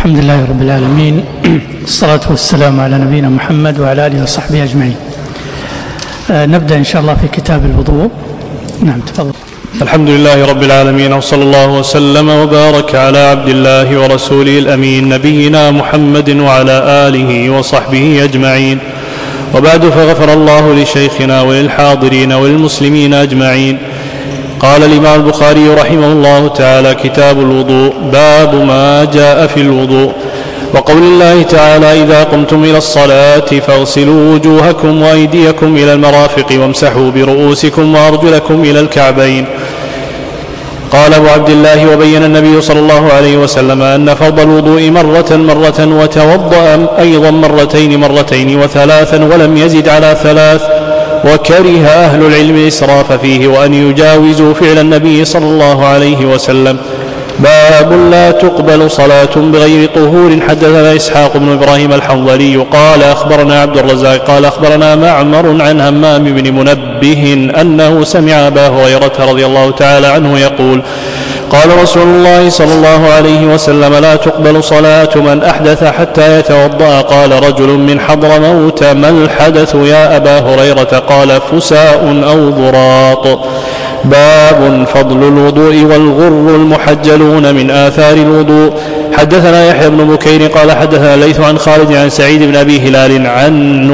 الحمد لله رب العالمين، الصلاة والسلام على نبينا محمد وعلى آله وصحبه أجمعين. نبدأ إن شاء الله في كتاب الوضوء. نعم تفضل. الحمد لله رب العالمين، وصلى الله وسلم وبارك على عبد الله ورسوله الأمين نبينا محمد وعلى آله وصحبه أجمعين، وبعد، فغفر الله لشيخنا وللحاضرين وللمسلمين أجمعين. قال الإمام البخاري رحمه الله تعالى: كتاب الوضوء. باب ما جاء في الوضوء، وقول الله تعالى: إذا قمتم إلى الصلاة فاغسلوا وجوهكم وأيديكم إلى المرافق وامسحوا برؤوسكم وأرجلكم إلى الكعبين. قال أبو عبد الله: وبين النبي صلى الله عليه وسلم أن فرض الوضوء مرة وتوضأ أيضا مرتين وثلاثا، ولم يزد على ثلاث، وكره أهل العلم الإسراف فيه وأن يجاوزوا فعل النبي صلى الله عليه وسلم. باب لا تقبل صلاة بغير طهور. حدثنا إسحاق بن إبراهيم الحنظلي قال أخبرنا عبد الرزاق قال أخبرنا معمر عن همام بن منبه أنه سمع أبا هريرة رضي الله تعالى عنه يقول: قال رسول الله صلى الله عليه وسلم: لا تقبل صلاة من أحدث حتى يتوضأ. قال رجل من حضرموت: ما الحدث يا أبا هريرة؟ قال: فساء أو ضراط. باب فضل الوضوء والغر المحجلون من آثار الوضوء. حدثنا يحيى بن بكير قال حدثنا الليث عن خالد عن سعيد بن أبي هلال عن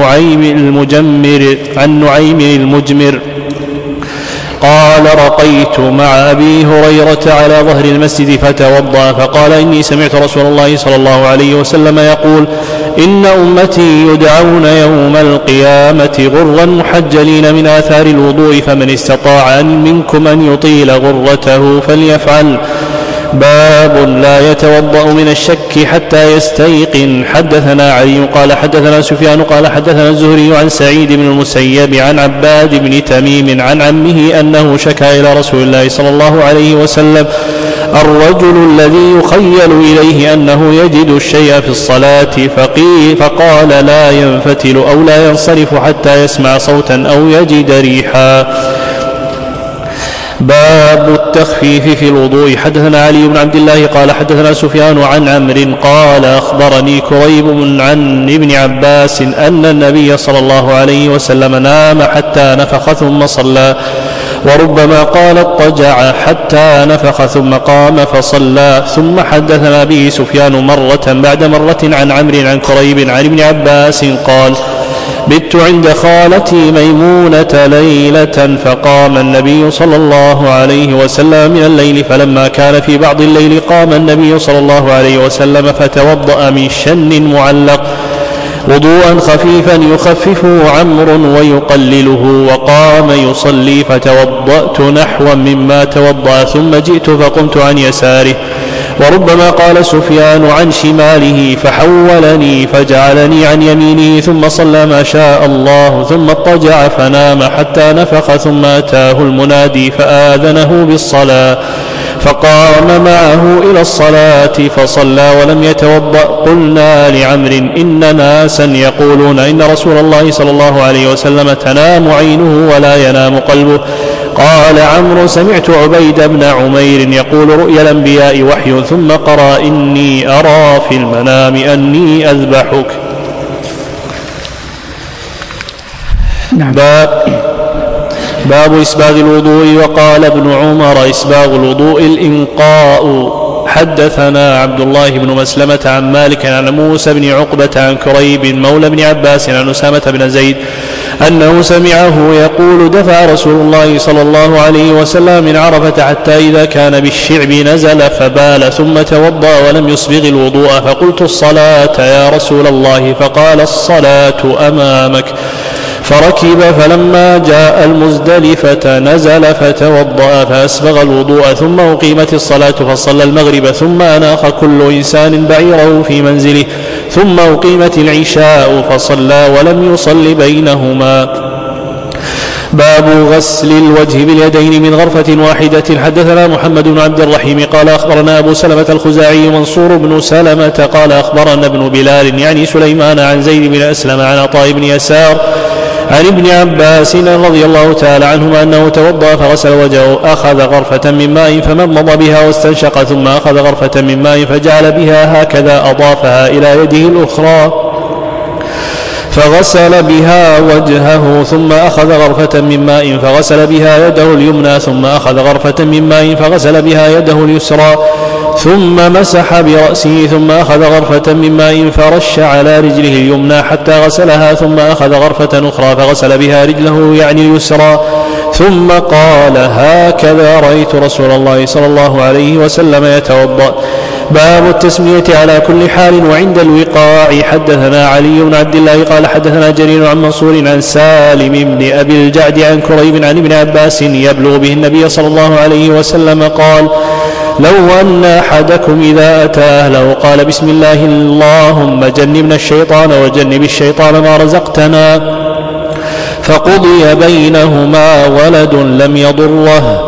نعيم المجمر قال: رقيت مع أبي هريرة على ظهر المسجد فتوضأ، فقال: إني سمعت رسول الله صلى الله عليه وسلم يقول: إن أمتي يدعون يوم القيامة غرا محجلين من آثار الوضوء، فمن استطاع منكم أن يطيل غرته فليفعل. باب لا يتوضأ من الشك حتى يستيقن. حدثنا علي قال حدثنا سفيان قال حدثنا الزهري عن سعيد بن المسيب عن عباد بن تميم عن عمه أنه شكا إلى رسول الله صلى الله عليه وسلم الرجل الذي يخيل إليه أنه يجد الشيء في الصلاة، فقال: لا ينفتل أو لا ينصرف حتى يسمع صوتا أو يجد ريحا. باب التخفيف في الوضوء. حدثنا علي بن عبد الله قال حدثنا سفيان عن عمرو قال أخبرني كريب عن ابن عباس أن النبي صلى الله عليه وسلم نام حتى نفخ ثم صلى، وربما قال اضطجع حتى نفخ ثم قام فصلى. ثم حدثنا به سفيان مرة بعد مرة عن عمرو عن كريب عن ابن عباس قال: بت عند خالتي ميمونة ليلة، فقام النبي صلى الله عليه وسلم من الليل، فلما كان في بعض الليل قام النبي صلى الله عليه وسلم فتوضأ من شن معلق وضوءا خفيفا يخففه عمرو ويقلله، وقام يصلي، فتوضأت نحوا مما توضأ، ثم جئت فقمت عن يساره. وربما قال سفيان عن شماله، فحولني فجعلني عن يمينه، ثم صلى ما شاء الله، ثم اضطجع فنام حتى نفخ، ثم أتاه المنادي فآذنه بالصلاة، فقام معه إلى الصلاة فصلى ولم يتوضأ. قلنا لعمرو: إن ناسا يقولون إن رسول الله صلى الله عليه وسلم تنام عينه ولا ينام قلبه. قال عمرو: سمعت عبيد بن عمير يقول: رؤيا الأنبياء وحي، ثم قرأ: إني أرى في المنام أني أذبحك. باب إسباغ الوضوء. وقال ابن عمر: إسباغ الوضوء الإنقاء. حدثنا عبد الله بن مسلمة عن مالك عن موسى بن عقبة عن كريب مولى بن عباس عن أسامة بن زيد أنه سمعه يقول: دفع رسول الله صلى الله عليه وسلم من عرفة حتى إذا كان بالشعب نزل فبال، ثم توضأ ولم يسبغ الوضوء، فقلت: الصلاة يا رسول الله؟ فقال: الصلاة أمامك. فركب، فلما جاء المزدلفة نزل فتوضأ فأسبغ الوضوء، ثم أقيمت الصلاة فصلى المغرب، ثم أناخ كل إنسان بعيره في منزله، ثم أقيمت العشاء فصلى ولم يصل بينهما. باب غسل الوجه باليدين من غرفة واحدة. حدثنا محمد بن عبد الرحيم قال أخبرنا أبو سلمة الخزاعي منصور بن سلمة قال أخبرنا ابن بلال يعني سليمان عن زيد بن أسلم عن عطاء بن يسار عن ابن عباس رضي الله تعالى عنهما أنه توضأ فغسل وجهه، أخذ غرفة من ماء فمضمض بها واستنشق، ثم أخذ غرفة من ماء فجعل بها هكذا، أضافها إلى يده الأخرى فغسل بها وجهه، ثم أخذ غرفة من ماء فغسل بها يده اليمنى، ثم أخذ غرفة من ماء فغسل بها يده اليسرى، ثم مسح برأسه، ثم أخذ غرفة من ماء فرش على رجله اليمنى حتى غسلها، ثم أخذ غرفة أخرى فغسل بها رجله يعني اليسرى، ثم قال: هكذا رأيت رسول الله صلى الله عليه وسلم يتوضأ. باب التسمية على كل حال وعند الوقاع. حدثنا علي بن عبد الله قال حدثنا جرير عن منصور عن سالم بن أبي الجعد عن كريب عن ابن عباس يبلغ به النبي صلى الله عليه وسلم قال: لو أن أحدكم إذا أتى أهله قال: بسم الله اللهم جنبنا الشيطان وجنب الشيطان ما رزقتنا، فقضي بينهما ولد لم يضره.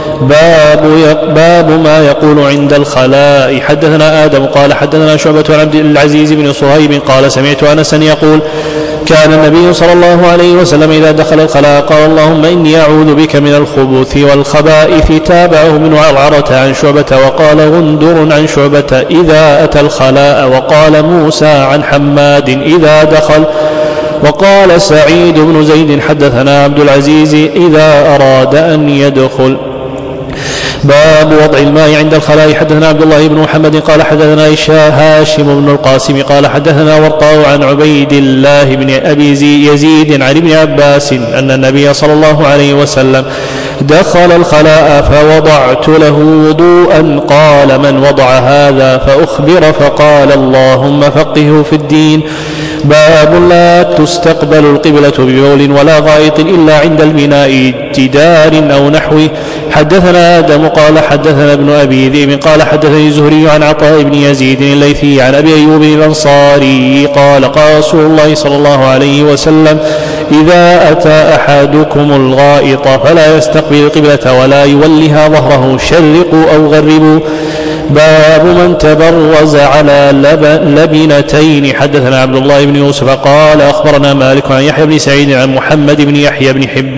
باب ما يقول عند الخلاء. حدثنا آدم قال حدثنا شعبة عن عبد العزيز بن صهيب قال: سمعت أنسا يقول: كان النبي صلى الله عليه وسلم إذا دخل الخلاء قال: اللهم إني أعوذ بك من الخبث والخبائث. تابعه من عرعرة عن شعبة وقال غندر عن شعبة إذا أتى الخلاء، وقال موسى عن حماد إذا دخل، وقال سعيد بن زيد حدثنا عبد العزيز إذا أراد أن يدخل. باب وضع الماء عند الخلاء. حدثنا عبد الله بن محمد قال حدثنا هاشم بن القاسم قال حدثنا ورقاء عن عبيد الله بن أبي يزيد عن ابن عباس أن النبي صلى الله عليه وسلم دخل الخلاء فوضعت له وضوءا، قال: من وضع هذا؟ فأخبر فقال: اللهم فقهه في الدين. باب لا تستقبل القبلة ببول ولا غائط إلا عند البناء جدار أو نحوه. حدثنا آدم قال حدثنا ابن أبي ذئب قال حدثني الزهري عن عطاء بن يزيد الليثي عن أبي أيوب الأنصاري قال: قال رسول الله صلى الله عليه وسلم: إذا أتى أحدكم الغائط فلا يستقبل القبلة ولا يولها ظهره، شرقوا أو غربوا. باب من تبرز على لبنتين. حدثنا عبد الله بن يوسف قال أخبرنا مالك عن يحيى بن سعيد عن محمد بن يحيى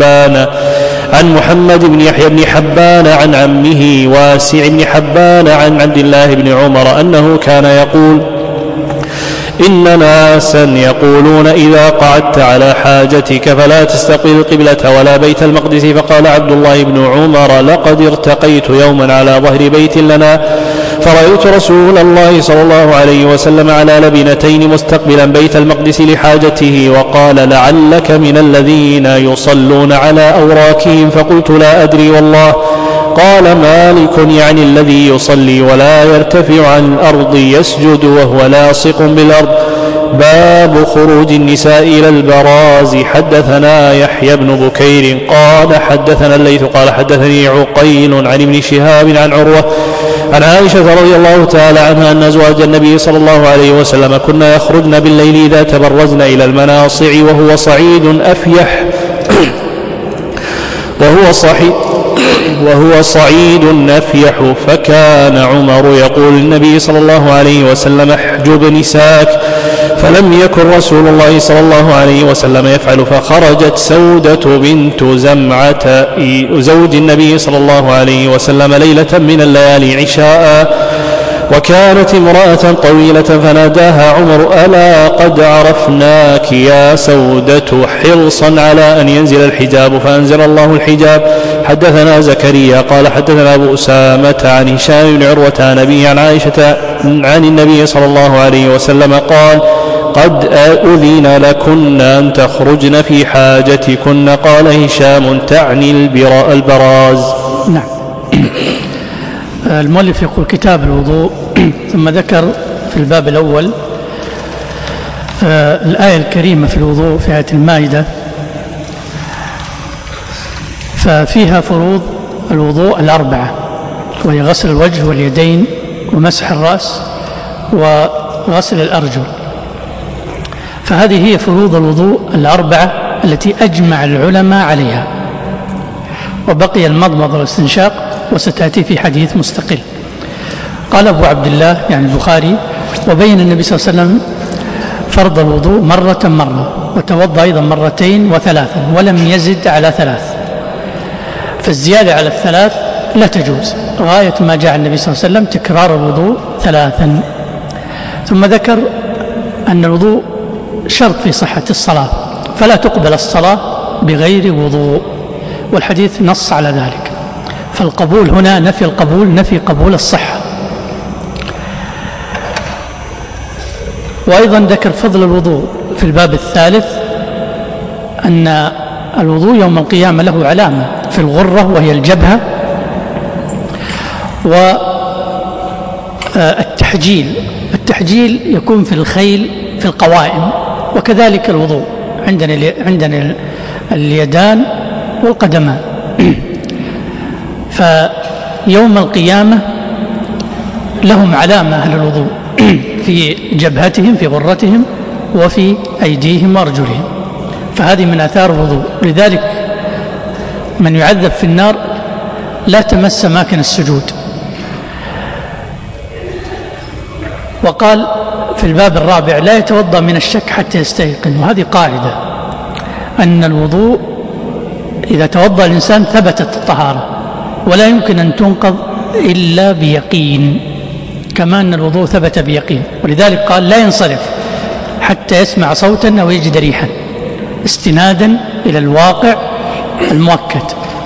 بن حبان عن عمه واسع بن حبان عن عبد الله بن عمر أنه كان يقول: إن ناسا يقولون إذا قعدت على حاجتك فلا تستقبل القبلة ولا بيت المقدس. فقال عبد الله بن عمر: لقد ارتقيت يوما على ظهر بيت لنا فرأيت رسول الله صلى الله عليه وسلم على لبنتين مستقبلا بيت المقدس لحاجته، وقال: لعلك من الذين يصلون على أوراكهم. فقلت: لا أدري والله. قال مالك: يعني الذي يصلي ولا يرتفع عن الأرض يسجد وهو لاصق بالأرض. باب خروج النساء إلى البراز. حدثنا يحيى بن بكير قال حدثنا الليث قال حدثني عقيل عن ابن شهاب عن عروة عن عائشة رضي الله تعالى عنها أن أزواج النبي صلى الله عليه وسلم كنا يخرجن بالليل إذا تبرزن إلى المناصع وهو صعيد أفيح. فكان عمر يقول للنبي صلى الله عليه وسلم: احجب نساك. فلم يكن رسول الله صلى الله عليه وسلم يفعل. فخرجت سودة بنت زمعة زوج النبي صلى الله عليه وسلم ليلة من الليالي عشاء، وكانت امرأة طويلة، فناداها عمر: ألا قد عرفناك يا سودة، حرصا على أن ينزل الحجاب، فأنزل الله الحجاب. حدثنا زكريا قال حدثنا أبو أسامة عن هشام بن عروة عن أبيه عن عائشة عن النبي صلى الله عليه وسلم قال: قد أذن لكن أن تخرجن في حاجتكن. قال هشام: تعني البراز. نعم. المؤلف يقول: كتاب الوضوء. ثم ذكر في الباب الأول الآية الكريمة في الوضوء في آية المائدة، ففيها فروض الوضوء الأربعة، وهي غسل الوجه واليدين ومسح الرأس وغسل الأرجل. فهذه هي فروض الوضوء الأربعة التي أجمع العلماء عليها، وبقي المضمضة والاستنشاق وستأتي في حديث مستقل. قال أبو عبد الله يعني البخاري: وبين النبي صلى الله عليه وسلم فرض الوضوء مرة وتوضأ أيضا مرتين وثلاثا ولم يزد على 3، فالزيادة على 3 لا تجوز، غاية ما جاء النبي صلى الله عليه وسلم تكرار الوضوء 3. ثم ذكر أن الوضوء شرط في صحة الصلاة، فلا تقبل الصلاة بغير وضوء، والحديث نص على ذلك. فالقبول هنا نفي القبول، نفي قبول الصحة. وأيضا ذكر فضل الوضوء في الباب الثالث، أن الوضوء يوم القيامة له علامة في الغرة وهي الجبهة، والتحجيل يكون في الخيل في القوائم، وكذلك الوضوء عندنا اليدان والقدمان. فيوم القيامة لهم علامة أهل الوضوء في جبهتهم في غرتهم وفي أيديهم وأرجلهم، فهذه من آثار الوضوء. لذلك من يعذب في النار لا تمس أماكن السجود. وقال في الباب الرابع لا يتوضأ من الشك حتى يستيقن، وهذه قاعدة أن الوضوء إذا توضأ الإنسان ثبتت الطهارة، ولا يمكن أن تنقض إلا بيقين، كما أن الوضوء ثبت بيقين. ولذلك قال لا ينصرف حتى يسمع صوتا أو يجد ريحا، استنادا إلى الواقع المؤكد.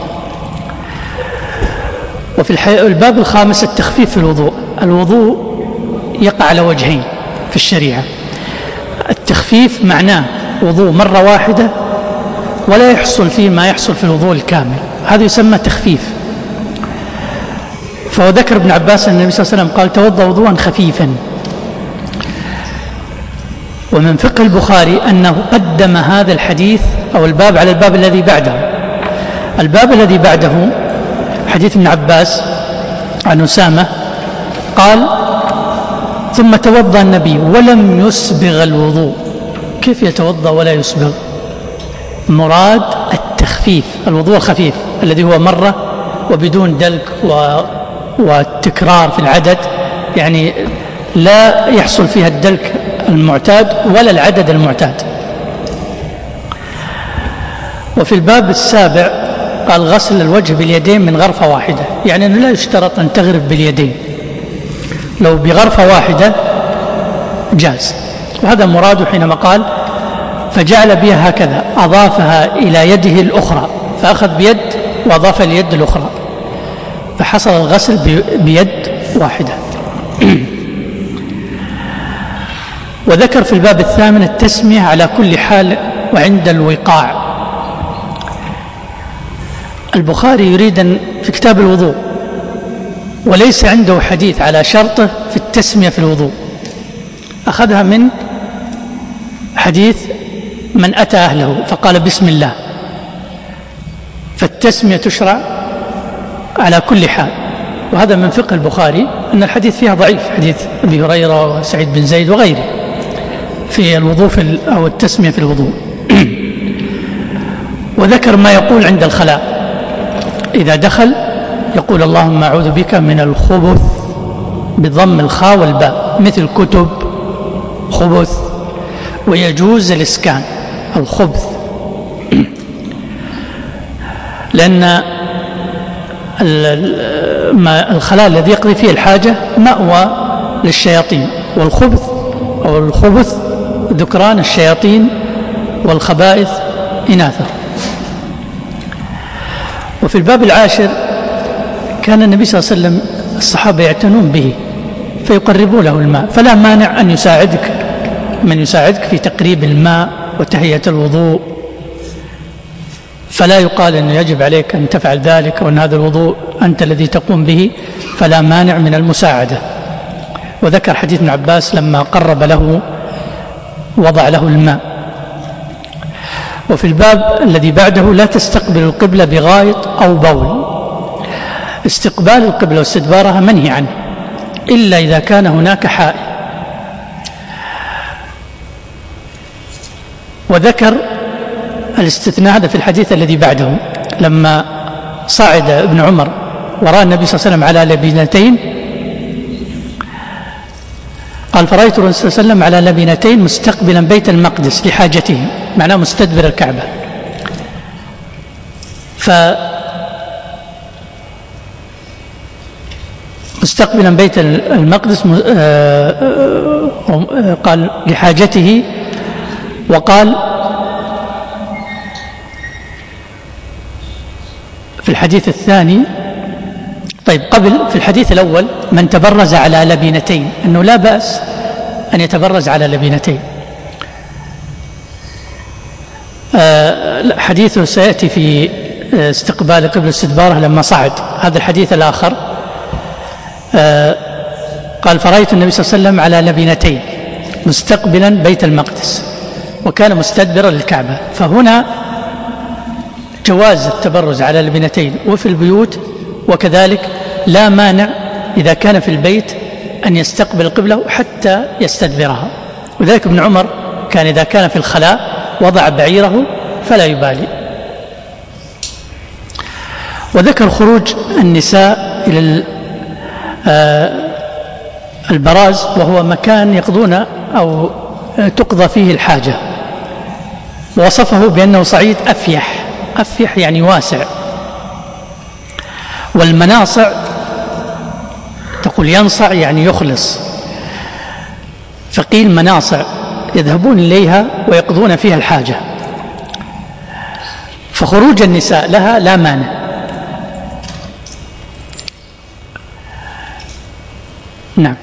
وفي الباب الخامس التخفيف في الوضوء. الوضوء يقع على وجهين في الشريعة. التخفيف معناه وضوء مرة واحدة ولا يحصل فيه ما يحصل في الوضوء الكامل، هذا يسمى تخفيف. فهو ذكر ابن عباس أن النبي صلى الله عليه وسلم قال توضأ وضوءا خفيفا. ومن فقه البخاري أنه قدم هذا الحديث أو الباب على الباب الذي بعده. الباب الذي بعده حديث ابن عباس عن أسامة قال ثم توضأ النبي ولم يسبغ الوضوء. كيف يتوضأ ولا يسبغ؟ مراد التخفيف، الوضوء الخفيف الذي هو مرة وبدون دلك والتكرار في العدد، يعني لا يحصل فيها الدلك المعتاد ولا العدد المعتاد. وفي الباب السابع قال غسل الوجه باليدين من غرفة واحدة، يعني أنه لا يشترط أن تغرف باليدين، لو بغرفة واحدة جاز. وهذا مراده حينما قال فجعل بها هكذا، أضافها إلى يده الأخرى، فأخذ بيد وأضاف اليد الأخرى، فحصل الغسل بيد واحدة. وذكر في الباب الثامن التسمية على كل حال وعند الوقاع. البخاري يريد أن في كتاب الوضوء وليس عنده حديث على شرطه في التسمية في الوضوء، أخذها من حديث من أتى أهله فقال بسم الله، فالتسمية تشرع على كل حال. وهذا من فقه البخاري أن الحديث فيها ضعيف، حديث أبي هريرة وسعيد بن زيد وغيره في الوضوء أو التسمية في الوضوء. وذكر ما يقول عند الخلاء، إذا دخل يقول اللهم أعوذ بك من الخبث بضم الخاء والباء، مثل كتب خبث. ويجوز الإسكان الخبث، لأن الخلاء الذي يقضي فيه الحاجة مأوى للشياطين، والخبث أو الخبث ذكران الشياطين والخبائث إناثا. وفي الباب العاشر كان النبي صلى الله عليه وسلم الصحابة يعتنون به فيقربوا له الماء، فلا مانع أن يساعدك من يساعدك في تقريب الماء وتهيئة الوضوء، فلا يقال أنه يجب عليك أن تفعل ذلك وأن هذا الوضوء أنت الذي تقوم به، فلا مانع من المساعدة. وذكر حديث ابن عباس لما قرب له وضع له الماء. وفي الباب الذي بعده لا تستقبل القبلة بغائط أو بول. استقبال القبلة واستدبارها منهي عنه إلا إذا كان هناك حائل. وذكر الاستثناء هذا في الحديث الذي بعده، لما صعد ابن عمر وراء النبي صلى الله عليه وسلم على لبنتين قال فرأيت الرسول صلى الله عليه وسلم على لبنتين مستقبلا بيت المقدس لحاجته، معناه مستدبر الكعبة. مستقبلا بيت المقدس قال لحاجته. وقال في الحديث الثاني، طيب قبل في الحديث الأول من تبرز على لبنتين، أنه لا بأس أن يتبرز على لبنتين. حديثه سيأتي في استقبال قبل استدباره لما صعد. هذا الحديث الآخر قال فرأيت النبي صلى الله عليه وسلم على لبنتين مستقبلا بيت المقدس وكان مستدبرا للكعبة. فهنا جواز التبرز على لبنتين وفي البيوت، وكذلك لا مانع إذا كان في البيت أن يستقبل القبلة حتى يستدبرها. وذلك ابن عمر كان إذا كان في الخلاء وضع بعيره فلا يبالي. وذكر خروج النساء إلى البراز، وهو مكان يقضون أو تقضى فيه الحاجة، ووصفه بأنه صعيد أفيح. أفيح يعني واسع. والمناصع تقول ينصع يعني يخلص، فقيل مناصع يذهبون إليها ويقضون فيها الحاجة. فخروج النساء لها لا مانع. نعم.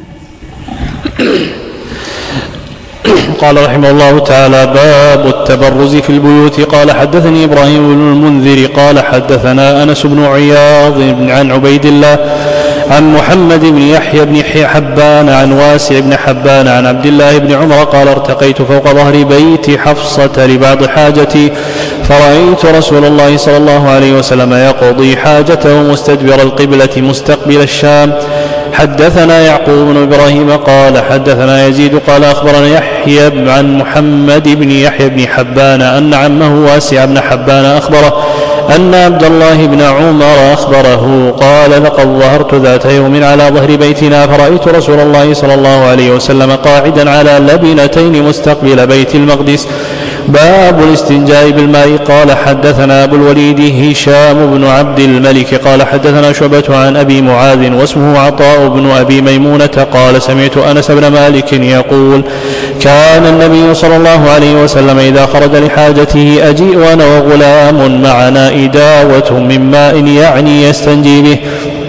قال رحمه الله تعالى: باب التبرز في البيوت. قال حدثني إبراهيم بن المنذر قال حدثنا أنس بن عياض عن عبيد الله عن محمد بن يحيى بن حبان عن واسع بن حبان عن عبد الله بن عمر قال: ارتقيت فوق ظهر بيت حفصة لبعض حاجتي فرأيت رسول الله صلى الله عليه وسلم يقضي حاجته مستدبر القبلة مستقبل الشام. حدثنا يعقوب بن إبراهيم قال حدثنا يزيد قال أخبرنا يحيى عن محمد بن يحيى بن حبان أن عمه واسع بن حبان أخبره أن عبد الله بن عمر أخبره قال: لقد ظهرت ذات يوم على ظهر بيتنا فرأيت رسول الله صلى الله عليه وسلم قاعدا على لبنتين مستقبل بيت المقدس. باب الاستنجاء بالماء. قال حدثنا أبو الوليد هشام بن عبد الملك قال حدثنا شعبة عن أبي معاذ واسمه عطاء بن أبي ميمونة قال: سمعت أنس بن مالك يقول: كان النبي صلى الله عليه وسلم إذا خرج لحاجته أجيء أنا وغلام معنا إداوة من ماء يعني يستنجي به.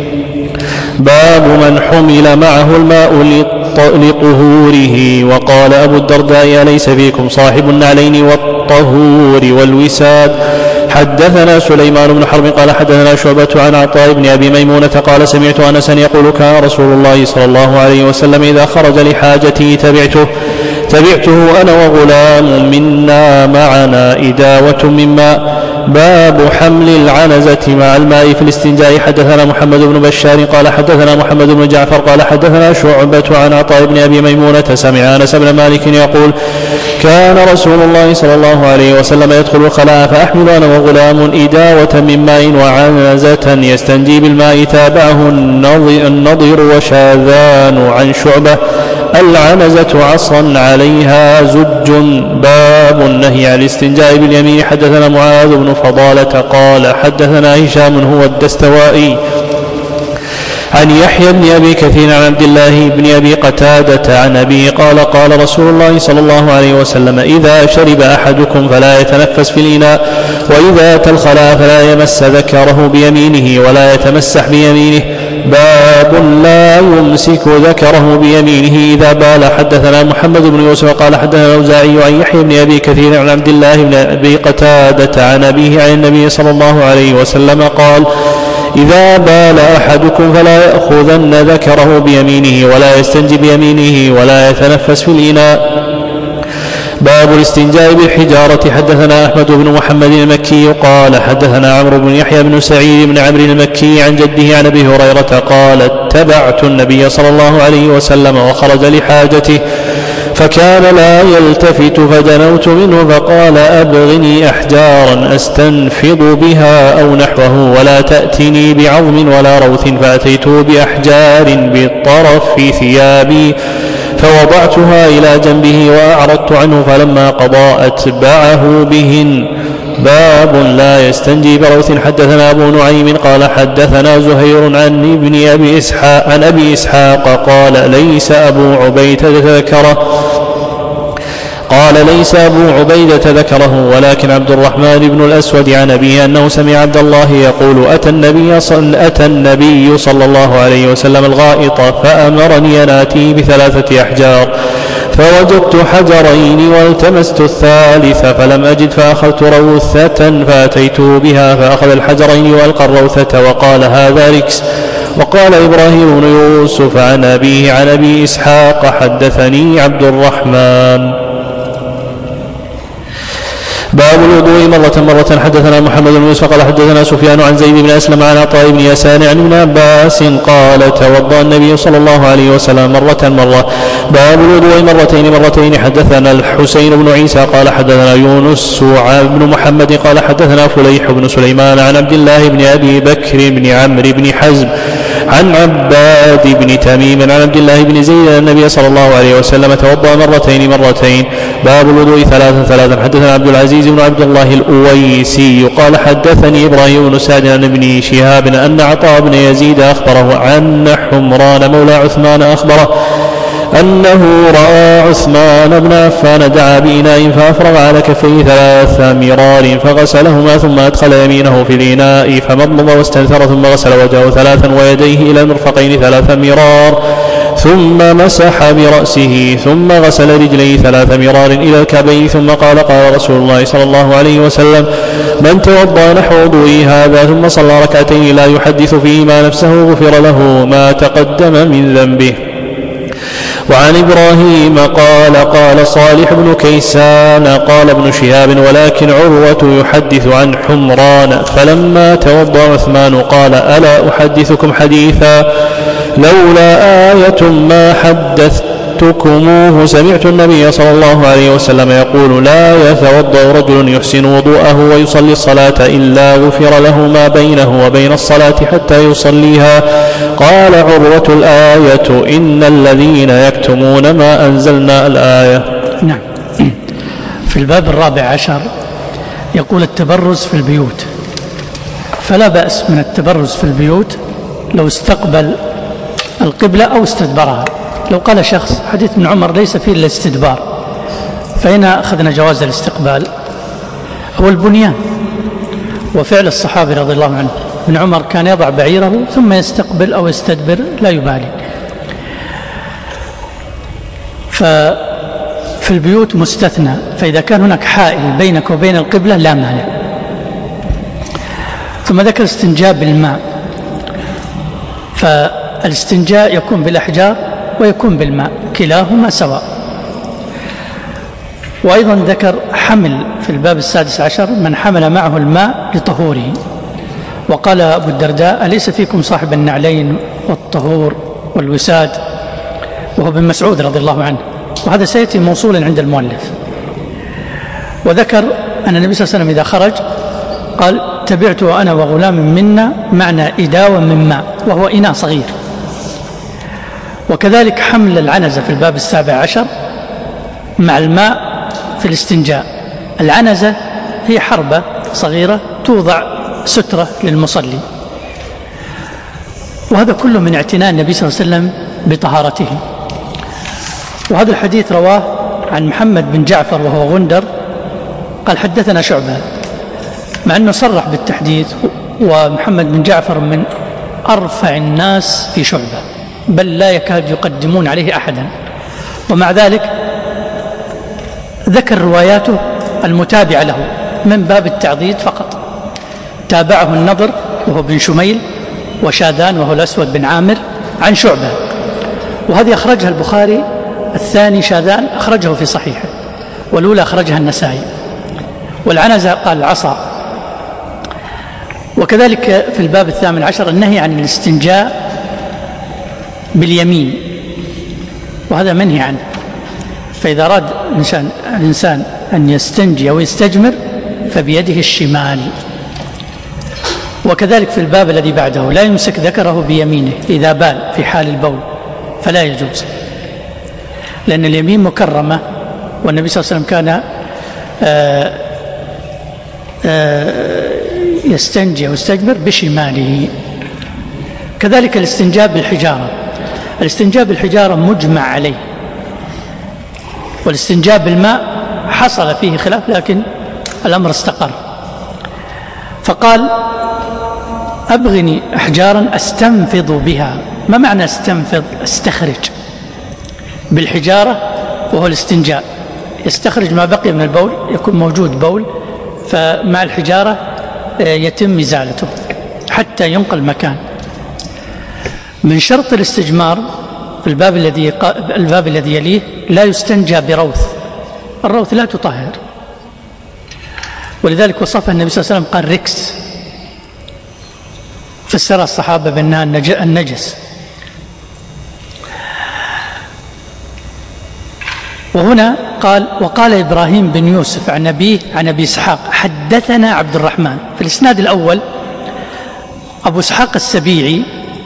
باب من حمل معه الماء لطهوره. وقال أبو الدرداء: أليس فيكم صاحب النعلين والطهور والوساد؟ حدثنا سليمان بن حرب قال حدثنا شعبة عن عطاء بن أبي ميمونة قال: سمعت أنسا يقول: كان رسول الله صلى الله عليه وسلم إذا خرج لحاجته تبعته أنا وغلام منا معنا إداوة من ماء. باب حمل العنزة مع الماء في الاستنجاء. حدثنا محمد بن بشار قال حدثنا محمد بن جعفر قال حدثنا شعبة عن عطاء بن أبي ميمونة سمع أنس بن مالك يقول: كان رسول الله صلى الله عليه وسلم يدخل الخلاء فأحمل أنا وغلام إداوة من ماء وعنزة يستنجي بالماء. تابعه النضر وشاذان عن شعبة: العنزة عصا عليها زج. باب النهي عن الاستنجاء باليمين. حدثنا معاذ بن فضالة قال حدثنا هشام هو الدستوائي عن يحيى بن أبي كثير عن عبد الله بن أبي قتادة عن أبيه قال: قال رسول الله صلى الله عليه وسلم: إذا شرب أحدكم فلا يتنفس في الإناء، وإذا أتى الخلاء فلا يمس ذكره بيمينه ولا يتمسح بيمينه. باب لا يمسك ذكره بيمينه إذا بال. حدثنا محمد بن يوسف قال حدثنا الأوزاعي عن يحيى بن أبي كثير عن عبد الله بن أبي قتادة عن أبيه عن النبي صلى الله عليه وسلم قال: إذا بال أحدكم فلا يأخذن ذكره بيمينه ولا يستنجي بيمينه ولا يتنفس في الإناء. باب الاستنجاء بالحجارة. حدثنا أحمد بن محمد المكي قال حدثنا عمرو بن يحيى بن سعيد بن عمرو المكي عن جده عن أبي هريرة قال: اتبعت النبي صلى الله عليه وسلم وخرج لحاجته فكان لا يلتفت فدنوت منه فقال: أبغني أحجارا أستنفض بها أو نحوه ولا تأتني بعظم ولا روث. فأتيته بأحجار بالطرف في ثيابي فوضعتها إلى جنبه وأعرضت عنه فلما قضى أتبعه بهن. باب لا يستنجي بروث. حدثنا أبو نعيم قال حدثنا زهير عن ابن أبي إسحاق قال ليس أبو عبيدة ذكره ولكن عبد الرحمن بن الأسود عن أبيه أنه سمع عبد الله يقول أتى النبي صلى الله عليه وسلم الغائط فأمرني أن آتيه ب3 أحجار فوجدت حجرين والتمست الثالث فلم أجد فأخذت روثة فأتيته بها فأخذ الحجرين وألقى الروثة وقال هذا ركس. وقال إبراهيم بن يوسف عن أبيه عن أبي إسحاق حدثني عبد الرحمن. باب الوضوء مرة. حدثنا محمد بن يوسف قال حدثنا سفيان عن زيد بن أسلم عن عطاء بن يسار عن ابن عباس قال توضأ النبي صلى الله عليه وسلم مرة. باب الوضوء مرتين. حدثنا الحسين بن عيسى قال حدثنا يونس بن محمد قال حدثنا فليح بن سليمان عن عبد الله بن أبي بكر بن عمرو بن حزم عن عباد بن تميم عن عبد الله بن زيد أن النبي صلى الله عليه وسلم توضأ مرتين. باب الوضوء 3. حدثنا عبد العزيز بن عبد الله الأويسي قال حدثني إبراهيم بن سعد عن ابن شهاب أن عطاء بن يزيد أخبره عن حمران مولى عثمان أخبره أنه رأى عثمان بن عفان دعا بإناء فأفرغ على كفيه 3 مرار فغسلهما ثم أدخل يمينه في الإناء فمضمض واستنثر ثم غسل وجهه 3 ويديه إلى المرفقين 3 مرار ثم مسح برأسه ثم غسل رجليه 3 مرار إلى الكعبين ثم قال رسول الله صلى الله عليه وسلم من توضأ نحو وضوئه هذا ثم صلى ركعتين لا يحدث فيهما نفسه غفر له ما تقدم من ذنبه. وعن إبراهيم قال صالح بن كيسان قال ابن شهاب ولكن عروة يحدث عن حمران فلما توضأ عثمان قال ألا أحدثكم حديثا لولا آية ما حدثتكموه سمعت النبي صلى الله عليه وسلم يقول لا يتوضأ رجل يحسن وضوءه ويصلي الصلاة إلا غفر له ما بينه وبين الصلاة حتى يصليها. قال عروة الآية إن الذين يكتمون ما أنزلنا الآية. نعم. في الباب 14 يقول التبرز في البيوت. فلا بأس من التبرز في البيوت لو استقبل القبلة أو استدبرها. لو قال شخص حديث ابن عمر ليس فيه إلا استدبار فهنا أخذنا جواز الاستقبال هو البنيان وفعل الصحابي رضي الله عنه. ابن عمر كان يضع بعيره ثم يستقبل أو يستدبر لا يبالي. ففي البيوت مستثنى فإذا كان هناك حائل بينك وبين القبلة لا مانع. ثم ذكر استنجاء بالماء. فالاستنجاء يكون بالأحجار ويكون بالماء كلاهما سواء. وأيضا ذكر حمل في الباب 16 من حمل معه الماء لطهوره. وقال أبو الدرداء أليس فيكم صاحب النعلين والطهور والوساد وهو ابن مسعود رضي الله عنه. وهذا سيأتي موصولا عند المؤلف. وذكر أن النبي صلى الله عليه وسلم إذا خرج قال تبعت وأنا وغلام منا معنا إداوة من ماء وهو إناء صغير. وكذلك حمل العنزة في الباب 17 مع الماء في الاستنجاء. العنزة هي حربة صغيرة توضع سترة للمصلي. وهذا كله من اعتناء النبي صلى الله عليه وسلم بطهارته. وهذا الحديث رواه عن محمد بن جعفر وهو غندر قال حدثنا شعبة مع أنه صرح بالتحديث. ومحمد بن جعفر من أرفع الناس في شعبة بل لا يكاد يقدمون عليه أحدا. ومع ذلك ذكر رواياته المتابعة له من باب التعضيد فقط. تابعه النضر وهو بن شميل وشاذان وهو الأسود بن عامر عن شعبة. وهذه أخرجها البخاري. الثاني شاذان أخرجه في صحيحه والأولى أخرجها النسائي. والعنزة قال العصا. وكذلك في الباب 18 النهي عن الاستنجاء باليمين وهذا منهي عنه. فإذا أراد الإنسان أن يستنجي أو يستجمر فبيده الشمال. وكذلك في الباب الذي بعده لا يمسك ذكره بيمينه إذا بال في حال البول فلا يجوز. لأن اليمين مكرمة، والنبي صلى الله عليه وسلم كان يستنجي ويستجمر بشماله. كذلك الاستنجاب بالحجارة، الاستنجاب بالحجارة مجمع عليه، والاستنجاب بالماء حصل فيه خلاف لكن الأمر استقر. فقال أبغني أحجارا أستنفض بها. ما معنى استنفض؟ استخرج بالحجارة، وهو الاستنجاء، يستخرج ما بقي من البول، يكون موجود بول، فمع الحجارة يتم إزالته حتى ينقل مكان. من شرط الاستجمار في الباب الذي يليه لا يستنجى بروث، الروث لا تطهر، ولذلك وصفها النبي صلى الله عليه وسلم قال ركس، فسر الصحابة بأنها النجس. وهنا قال وقال إبراهيم بن يوسف عن أبيه عن أبي إسحاق حدثنا عبد الرحمن. في الإسناد الأول أبو إسحاق السبيعي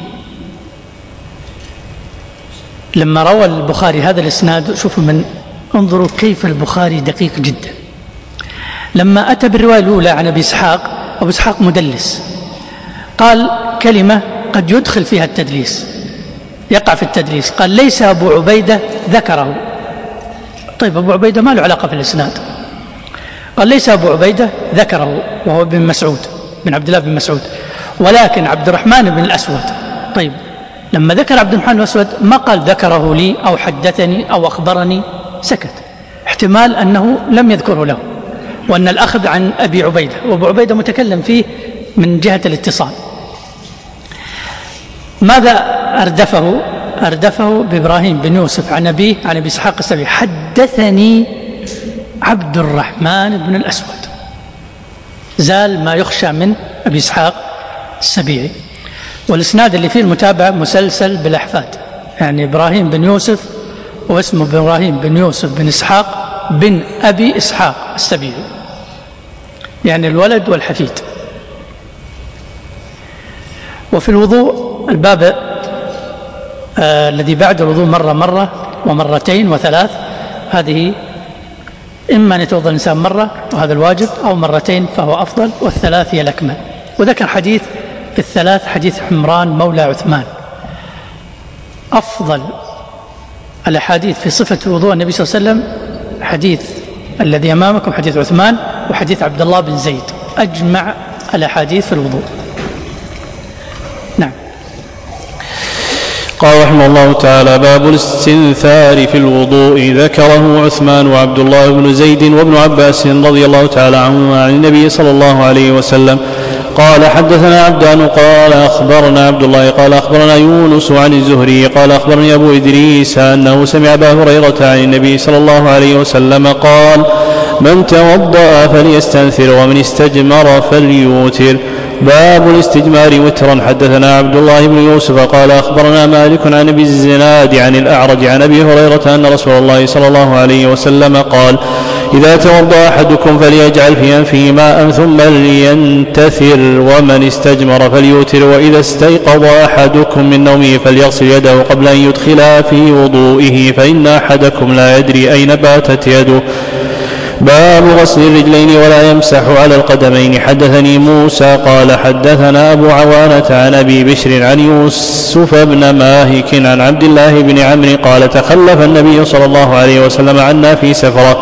لما روى البخاري هذا الإسناد، شوفوا انظروا كيف البخاري دقيق جدا. لما أتى بالرواية الأولى عن أبي إسحاق، أبو إسحاق مدلس، قال كلمة قد يدخل فيها التدليس، يقع في التدليس، قال ليس أبو عبيدة ذكره. طيب أبو عبيدة ما له علاقة في الإسناد، قال ليس أبو عبيدة ذكره، وهو بن مسعود بن عبد الله بن مسعود، ولكن عبد الرحمن بن الأسود. طيب لما ذكر عبد الرحمن الأسود ما قال ذكره لي أو حدثني أو أخبرني، سكت، احتمال أنه لم يذكره له، وأن الأخذ عن أبي عبيدة، وأبو عبيدة متكلم فيه من جهة الاتصال. ماذا أردفه بإبراهيم بن يوسف عن أبيه عن أبي إسحاق السبيعي حدثني عبد الرحمن بن الأسود، زال ما يخشى من أبي إسحاق السبيعي. والإسناد اللي فيه المتابعة مسلسل بالأحفاد، يعني إبراهيم بن يوسف واسمه إبراهيم بن يوسف بن إسحاق بن أبي إسحاق السبيعي، يعني الولد والحفيد. وفي الوضوء الباب الذي بعد الوضوء مرة ومرتين وثلاث، هذه إما أن يتوضأ الإنسان مرة وهذا الواجب، أو مرتين فهو أفضل، والثلاث هي الأكمل. وذكر حديث في الثلاث حديث حمران مولى عثمان. أفضل الأحاديث في صفة وضوء النبي صلى الله عليه وسلم حديث الذي أمامكم، حديث عثمان، وحديث عبد الله بن زيد، أجمع الأحاديث في الوضوء. نعم. قال رحمه الله تعالى: باب الاستنثار في الوضوء. ذكره عثمان وعبد الله بن زيد وابن عباس رضي الله تعالى عنهما عن النبي صلى الله عليه وسلم قال: حدثنا عبدان قال أخبرنا عبد الله قال أخبرنا يونس عن الزهري قال أخبرني أبو إدريس أنه سمع أبا هريرة عن النبي صلى الله عليه وسلم قال: من توضأ فليستنثر ومن استجمر فليوتر. باب الاستجمار وترا. حدثنا عبد الله بن يوسف قال أخبرنا مالك عن أبي الزناد عن الأعرج عن أبي هريرة أن رسول الله صلى الله عليه وسلم قال: إذا توضأ أحدكم فليجعل في أنفه ماء ثم لينتثر ومن استجمر فليوتر وإذا استيقظ أحدكم من نومه فليغسل يده قبل أن يدخلها في وضوئه فإن أحدكم لا يدري أين باتت يده. باب غسل الرجلين ولا يمسح على القدمين. حدثني موسى قال حدثنا أبو عوانة عن أبي بشر عن يوسف بن ماهك عن عبد الله بن عمرو قال: تخلف النبي صلى الله عليه وسلم عنا في سفرة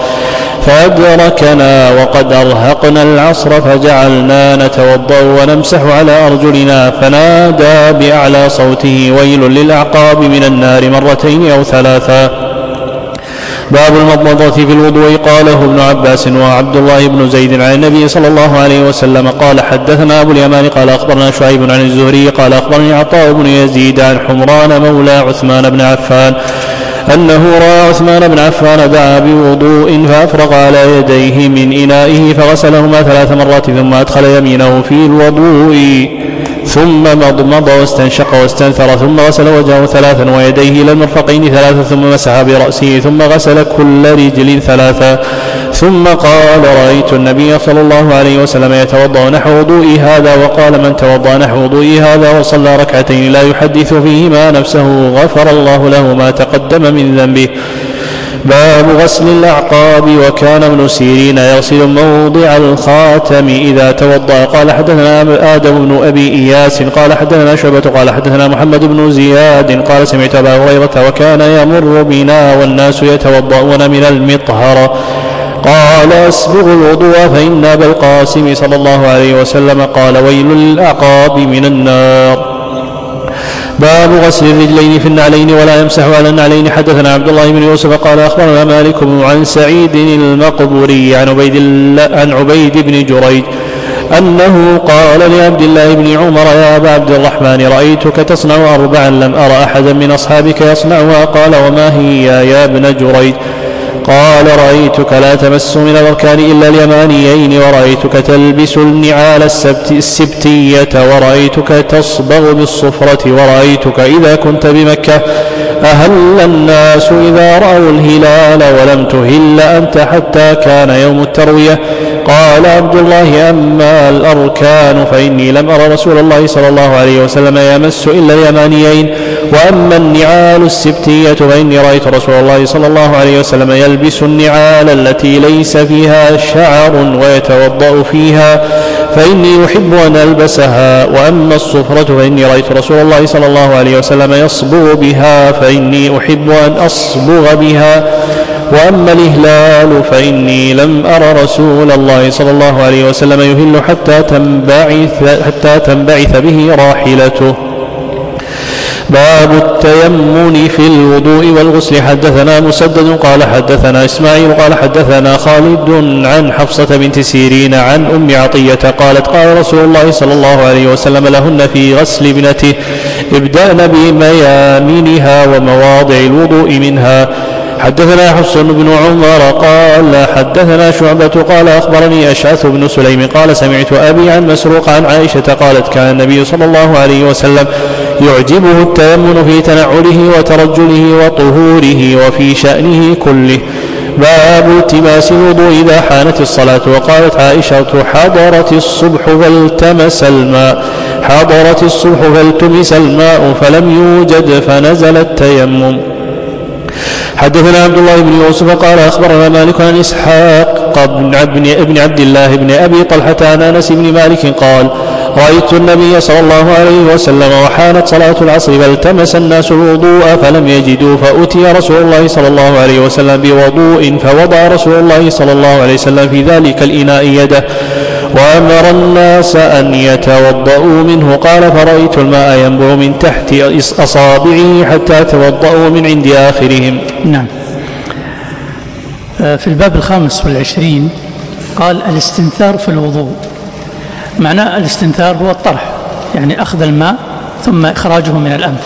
فأدركنا وقد أرهقنا العصر فجعلنا نتوضأ ونمسح على أرجلنا فنادى بأعلى صوته: ويل للأعقاب من النار مرتين أو ثلاثا. باب المضمضة في الوضوء. قاله ابن عباس وعبد الله بن زيد عن النبي صلى الله عليه وسلم قال: حدثنا أبو اليمان قال أخبرنا شعيب عن الزهري قال أخبرني عطاء بن يزيد عن حمران مولى عثمان بن عفان أنه رأى عثمان بن عفان دعا بوضوء فأفرغ على يديه من إنائه فغسلهما 3 مرات ثم أدخل يمينه في الوضوء ثم مضمض واستنشق واستنثر ثم غسل وجهه 3 ويديه إلى المرفقين 3 ثم مسح برأسه ثم غسل كل رجل 3 ثم قال: رأيت النبي صلى الله عليه وسلم يتوضأ نحو وضوئي هذا. وقال: من توضأ نحو وضوئي هذا وصلى 2 لا يحدث فيهما نفسه غفر الله له ما تقدم من ذنبه. باب غسل الأعقاب. وكان ابن سيرين يغسل موضع الخاتم إذا توضأ. قال حدثنا آدم بن أبي إياس قال حدثنا شعبة قال حدثنا محمد بن زياد قال سمعت أبا هريرة وكان يمر بنا والناس يتوضؤون من المطهر قال اسبغوا الوضوء فإن أبا القاسم صلى الله عليه وسلم قال ويل للأعقاب من النار. باب غسل الرجلين في النعلين ولا يمسح على النعلين. حدثنا عبد الله بن يوسف قال أخبرنا مالك عن سعيد المقبوري عن عبيد بن جريج أنه قال لعبد الله بن عمر يا أبا عبد الرحمن رأيتك تصنع 4 لم أرى أحدا من أصحابك يصنعها. قال وما هي يا ابن جريج؟ قال رأيتك لا تمس من الأركان إلا اليمانيين ورأيتك تلبس النعال السبتية ورأيتك تصبغ بالصفرة ورأيتك إذا كنت بمكة أهل الناس إذا رأوا الهلال ولم تهل أنت حتى كان يوم التروية. قال عبد الله أما الأركان فإني لم أرى رسول الله صلى الله عليه وسلم يمس إلا اليمانيين وأما النعال السبتية فإني رأيت رسول الله صلى الله عليه وسلم يلبس النعال التي ليس فيها شعر ويتوضأ فيها فإني أحب أن ألبسها وأما الصفرة فإني رأيت رسول الله صلى الله عليه وسلم يصبغ بها فإني أحب أن أصبغ بها وأما الإهلال فإني لم أرى رسول الله صلى الله عليه وسلم يهل حتى تنبعث به راحلته. باب التيمم في الوضوء والغسل. حدثنا مسدد قال حدثنا إسماعيل قال حدثنا خالد عن حفصة بنت سيرين عن أم عطية قالت قال رسول الله صلى الله عليه وسلم لهن في غسل ابنته ابدأن بميامنها ومواضع الوضوء منها. حدثنا حسن بن عمر قال حدثنا شعبة قال أخبرني أشعث بن سليم قال سمعت أبي عن مسروق عن عائشة قالت كان النبي صلى الله عليه وسلم يعجبه التيمم في تنعله وترجله وطهوره وفي شأنه كله. باب التماس الوضوء إذا حانت الصلاة. وقالت عائشة حضرت الصبح فالتمس الماء فلم يوجد فنزل التيمم. حدثنا عبد الله بن يوسف قال أخبرنا مالك عن إسحاق بن عبد الله بن أبي طلحة عن أنس بن مالك قال رأيت النبي صلى الله عليه وسلم وحانت صلاة العصر فالتمس الناس الوضوء فلم يجدوا فأتي رسول الله صلى الله عليه وسلم بوضوء فوضع رسول الله صلى الله عليه وسلم في ذلك الإناء يده وأمر الناس أن يتوضؤوا منه. قال فرأيت الماء ينبع من تحت أصابعه حتى توضؤوا من عند آخرهم. نعم. في الباب 25 قال الاستنثار في الوضوء. معنى الاستنثار هو الطرح، يعني أخذ الماء ثم إخراجه من الأنف.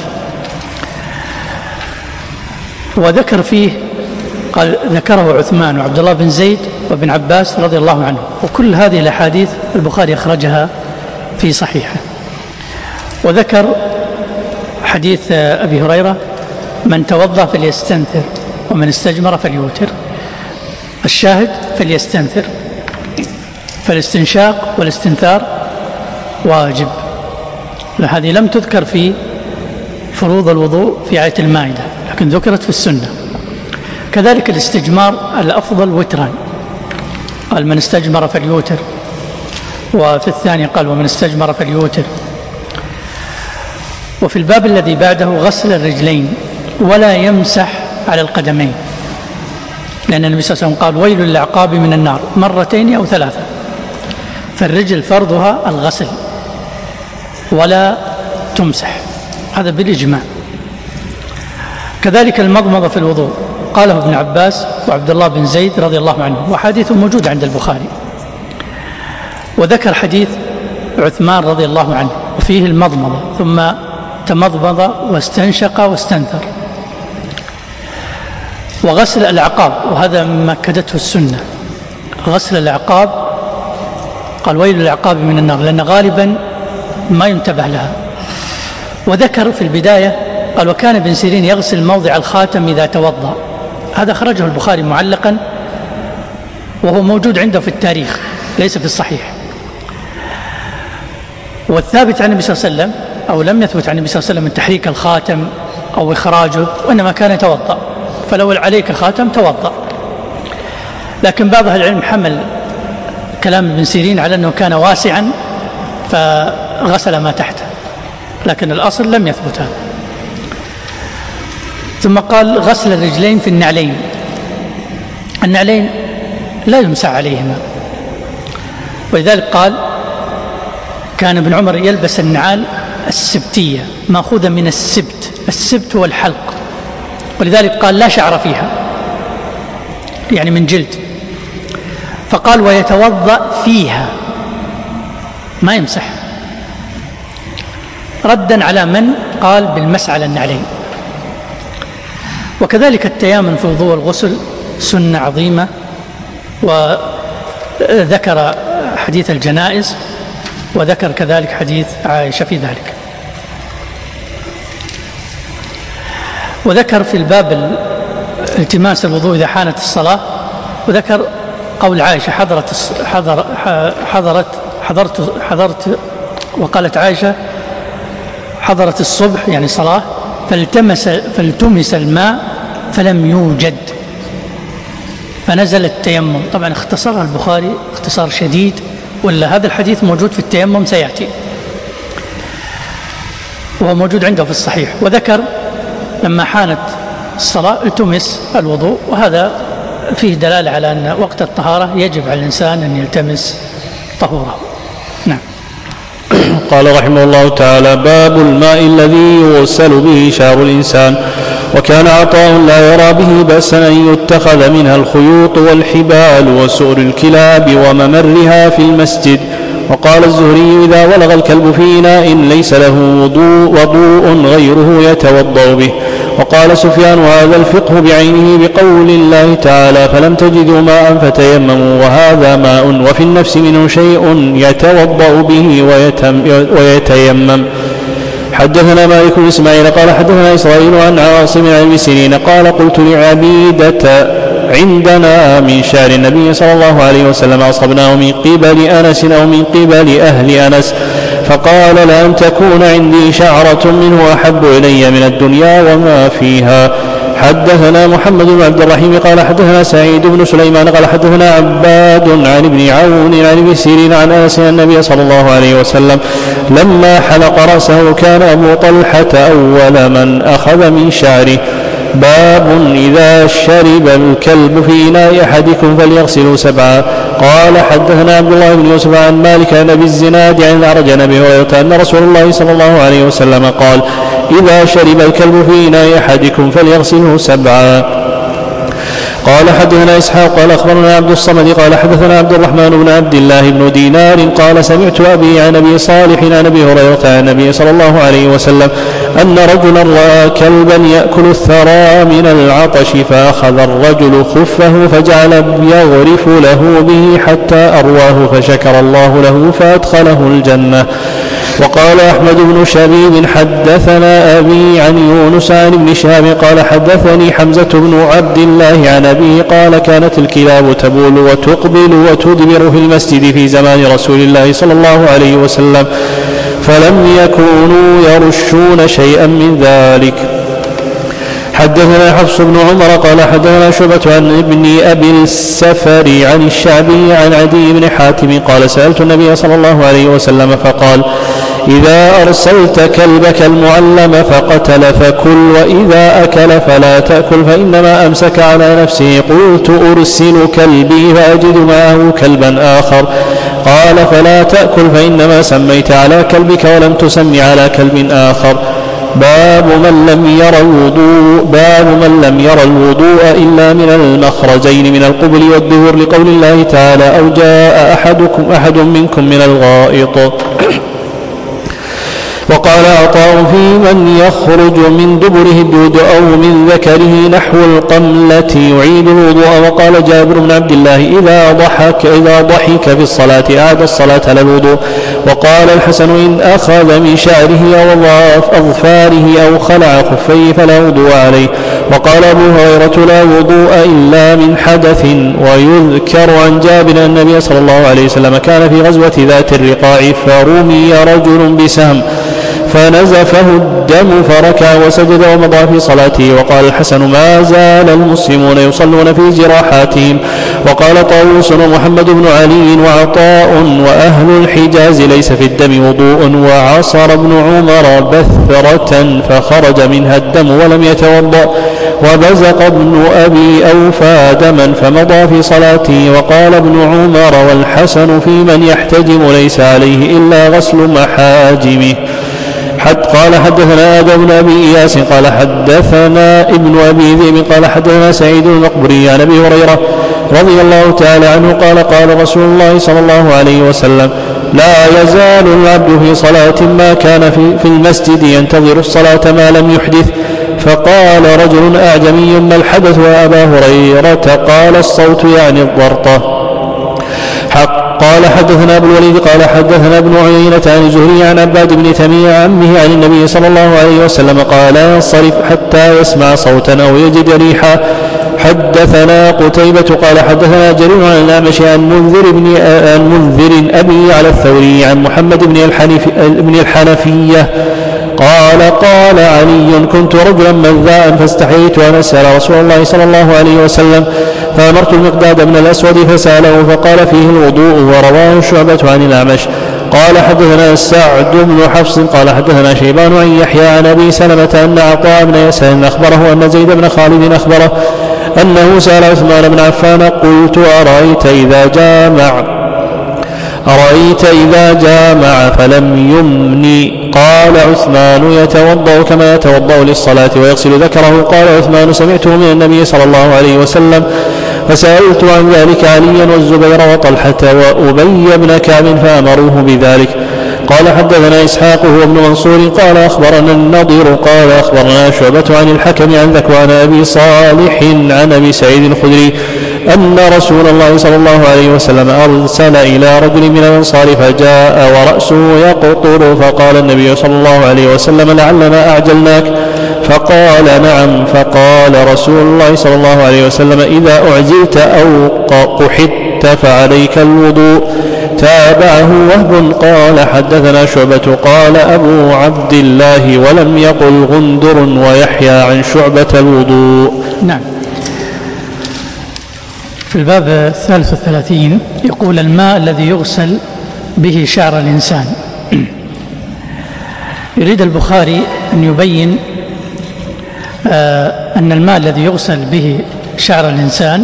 وذكر فيه قال ذكره عثمان وعبد الله بن زيد وابن عباس رضي الله عنه، وكل هذه الأحاديث البخاري أخرجها في صحيحه. وذكر حديث أبي هريرة من توضأ فليستنثر ومن استجمر فليوتر. الشاهد فليستنثر، فالاستنشاق والاستنثار واجب. هذه لم تذكر في فروض الوضوء في آية المائدة، لكن ذكرت في السنة. كذلك الاستجمار الأفضل وترا، قال من استجمر فليوتر، وفي الثاني قال ومن استجمر فليوتر. وفي الباب الذي بعده غسل الرجلين ولا يمسح على القدمين، لأن النبي صلى الله عليه وسلم قال ويل للأعقاب من النار مرتين أو 3، فالرجل فرضها الغسل ولا تمسح، هذا بالإجماع. كذلك المضمضة في الوضوء قاله ابن عباس وعبد الله بن زيد رضي الله عنه، وحديث موجود عند البخاري. وذكر حديث عثمان رضي الله عنه وفيه المضمضة، ثم تمضمض واستنشق واستنثر. وغسل الأعقاب، وهذا مما أكدته السنة، غسل الأعقاب قال ويل للأعقاب من النار، لأن غالبا ما ينتبه لها. وذكر في البداية قال وكان ابن سيرين يغسل موضع الخاتم إذا توضأ، هذا خرجه البخاري معلقا وهو موجود عنده في التاريخ ليس في الصحيح. والثابت عن النبي صلى الله عليه وسلم أو لم يثبت عن النبي صلى الله عليه وسلم من تحريك الخاتم أو إخراجه، وإنما كان يتوضأ فلو عليك خاتم توضأ. لكن بعض أهل العلم حمل كلام ابن سيرين على أنه كان واسعا فغسل ما تحته، لكن الأصل لم يثبت هذا. ثم قال غسل الرجلين في النعلين. النعلين لا يمسح عليهما، ولذلك قال كان ابن عمر يلبس النعال السبتية مأخوذة من السبت، السبت هو الحلق، ولذلك قال لا شعر فيها يعني من جلد. فقال ويتوضأ فيها ما يمسح، ردا على من قال بالمسح على النعلين. وكذلك التيامن في الوضوء والغسل سنة عظيمة، وذكر حديث الجنائز وذكر كذلك حديث عائشة في ذلك. وذكر في الباب التماس الوضوء إذا حانت الصلاة، وذكر قول عائشة حضرت وقالت عائشة حضرت الصبح يعني صلاة فالتمس الماء فلم يوجد فنزل التيمم. طبعا اختصرها البخاري اختصار شديد، ولا هذا الحديث موجود في التيمم سيأتي وهو موجود عنده في الصحيح. وذكر لما حانت الصلاة التمس الوضوء، وهذا فيه دلالة على أن وقت الطهارة يجب على الإنسان أن يلتمس طهوره. نعم. قال رحمه الله تعالى: باب الماء الذي يغسل به شعر الإنسان. وكان عطاء لا يرى به بأسا أن يتخذ منها الخيوط والحبال وسؤر الكلاب وممرها في المسجد. وقال الزهري: إذا ولغ الكلب في إناء ليس له وضوء غيره يتوضأ به. وقال سفيان: وهذا الفقه بعينه بقول الله تعالى: فلم تجدوا ماء فتيمموا، وهذا ماء وفي النفس منه شيء يتوضأ به ويتيمم. حدثنا مالك بن إسماعيل قال حدثنا إسرائيل عن عاصم عن ابن سيرين قال: قلت لعبيدة: عندنا من شعر النبي صلى الله عليه وسلم أصبناه من قبل أنس أو من قبل أهل أنس، فقال: لأن تكون عندي شعرة منه أحب إلي من الدنيا وما فيها. حدثنا محمد بن عبد الرحيم قال حدثنا سعيد بن سليمان قال حدثنا عباد عن ابن عون عن ابن سيرين عن أنس النبي صلى الله عليه وسلم لما حلق رأسه كان أبو طلحة أول من أخذ من شعره. باب إذا شرب الكلب في إناء أحدكم فليغسلوا 7. قال حدثنا عبد الله بن يوسف عن مالك عن أبي الزناد عن الأعرج عن أبي هريرة أن رسول الله صلى الله عليه وسلم قال: إذا شرب الكلب في إناء أحدكم فليغسله 7. قال حدثنا إسحاق قال أخبرنا عبد الصمد قال حدثنا عبد الرحمن بن عبد الله بن دينار قال: سمعت أبي عن أبي صالح عن أبي هريرة عن النبي صلى الله عليه وسلم أن رجلا رأى كلبا يأكل الثرى من العطش، فأخذ الرجل خفه فجعل يغرف له به حتى أرواه، فشكر الله له فأدخله الجنة. وقال أحمد بن شبيب حدثنا أبي عن يونس عن ابن شهاب قال حدثني حمزة بن عبد الله عن أبيه قال: كانت الكلاب تبول وتقبل وتدبر في المسجد في زمان رسول الله صلى الله عليه وسلم، فلم يكونوا يرشون شيئا من ذلك. حدثنا حفص بن عمر قال حدثنا شعبة عن ابن أبي السفر عن الشعبي عن عدي بن حاتم قال: سألت النبي صلى الله عليه وسلم فقال: إذا أرسلت كلبك المعلم فقتل فكل، وإذا أكل فلا تأكل فإنما أمسك على نفسه. قلت: أرسل كلبي فأجد معه كلبا آخر. قال: فلا تأكل فإنما سميت على كلبك ولم تسم على كلب آخر. باب من لم يرى الوضوء إلا من المخرجين من القبل والدبر، لقول الله تعالى: أو جاء أحد منكم من الغائط. وقال عطاء: في من يخرج من دبره الدود أو من ذكره نحو القملة يعيد الوضوء. وقال جابر بن عبد الله: إذا ضحك في الصلاة أعاد الصلاة على الوضوء. وقال الحسن: إن أخذ من شعره أو أظفاره أو خلع خفيه فلا وضوء عليه. وقال أبو هريرة: لا وضوء إلا من حدث. ويذكر عن جابر أن النبي صلى الله عليه وسلم كان في غزوة ذات الرقاع فرمي رجل بسهم فنزفه الدم فركع وسجد ومضى في صلاته. وقال الحسن: ما زال المسلمون يصلون في جراحاتهم. وقال طاووس ومحمد بن علي وعطاء: وأهل الحجاز ليس في الدم وضوء. وعصر ابن عمر بثرة فخرج منها الدم ولم يتوضأ. وبزق ابن أبي أوفى دما فمضى في صلاته. وقال ابن عمر والحسن: في من يحتجم ليس عليه إلا غسل محاجمه. قال حدثنا آدم بن أبي إياس قال حدثنا ابن أبي ذئب قال حدثنا سعيد المقبري عن أبي هريرة رضي الله تعالى عنه قال: قال رسول الله صلى الله عليه وسلم: لا يزال العبد في صلاة ما كان في المسجد ينتظر الصلاة ما لم يحدث. فقال رجل أعجمي: ما الحدث يا أبا هريرة؟ قال: الصوت يعني الضرطة. قال حدثنا ابو الوليد قال حدثنا ابن عيينة عن الزهري عن عباد بن تميم عمه عن النبي صلى الله عليه وسلم قال: لا ينصرف حتى يسمع صوتا أو يجد ريحا. حدثنا قتيبة قال حدثنا جرير عن الأعمش عن منذر أبي على الثوري عن محمد بن الحنفية قال: قال علي: كنت رجلا مذاء فاستحييت أن أسأل رسول الله صلى الله عليه وسلم فأمرت المقداد بن الأسود فسأله فقال: فيه الوضوء. ورواه شعبة عن الأعمش. قال حدثنا سعد بن حفص قال حدثنا شيبان عن يحيى عن أبي سلمة أن عطاء بن يسار أخبره أن زيد بن خالد أخبره أنه سأل عثمان بن عفان: قلت: أرأيت إذا جامع فلم يمني؟ قال عثمان: يتوضأ كما يتوضأ للصلاة ويغسل ذكره. قال عثمان: سمعته من النبي صلى الله عليه وسلم فسألت عن ذلك عليا والزبير وطلحة وأبي بن كعب فأمروه بذلك. قال حدثنا إسحاق هو ابن منصور قال أخبرنا النضير قال أخبرنا شعبة عن الحكم عن ذكوان أبي صالح عن أبي سعيد الخدري أن رسول الله صلى الله عليه وسلم أرسل إلى رجل من الأنصار فجاء ورأسه يقطر فقال النبي صلى الله عليه وسلم: لعلنا أعجلناك؟ فقال: نعم. فقال رسول الله صلى الله عليه وسلم: إذا أعجلت أو قحطت فعليك الوضوء. تابعه وهب قال حدثنا شعبة قال أبو عبد الله ولم يقل غندر ويحيى عن شعبة الوضوء. نعم. في الباب 33 يقول: الماء الذي يغسل به شعر الإنسان. يريد البخاري أن يبين أن الماء الذي يغسل به شعر الإنسان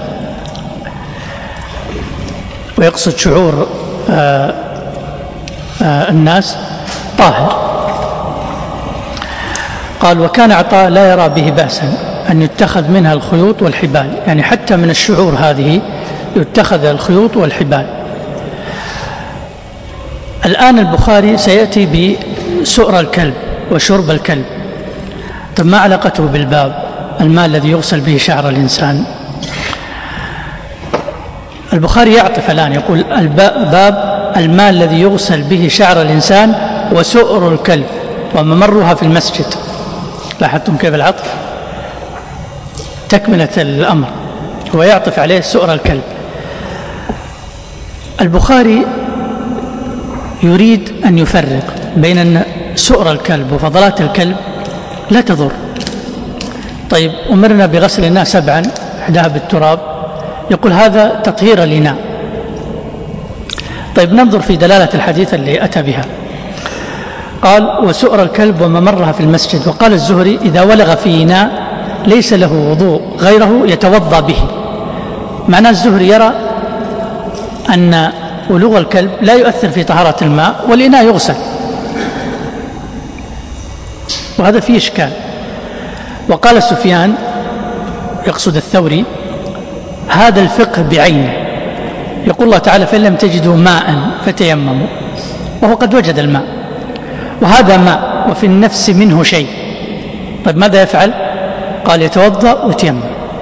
ويقصد شعور الناس طاهر. قال: وكان عطاء لا يرى به بأسا أن يتخذ منها الخيوط والحبال، يعني حتى من الشعور هذه يتخذ الخيوط والحبال. الآن البخاري سيأتي بسؤر الكلب وشرب الكلب. طب ما علاقته بالباب الماء الذي يغسل به شعر الإنسان؟ البخاري يعطف الآن يقول: باب الماء الذي يغسل به شعر الإنسان وسؤر الكلب وممرها في المسجد. لاحظتم كيف العطف؟ تكملة الأمر، هو يعطف عليه سؤر الكلب. البخاري يريد أن يفرق بين أن سؤر الكلب وفضلات الكلب لا تضر. طيب أمرنا بغسل الإناء 7 إحداها بالتراب، يقول هذا تطهير الإناء. طيب ننظر في دلالة الحديث اللي أتى بها. قال: وسؤر الكلب وممرها في المسجد. وقال الزهري: إذا ولغ في إناء ليس له وضوء غيره يتوضأ به. معناه الزهري يرى أن ولوغ الكلب لا يؤثر في طهارة الماء والإناء يغسل، وهذا فيه إشكال. وقال سفيان يقصد الثوري: هذا الفقه بعينه، يقول الله تعالى: فإن لم تجدوا ماء فتيمموا، وهو قد وجد الماء، وهذا ماء وفي النفس منه شيء. طيب ماذا يفعل؟ قال: يتوضأ ويتيمم.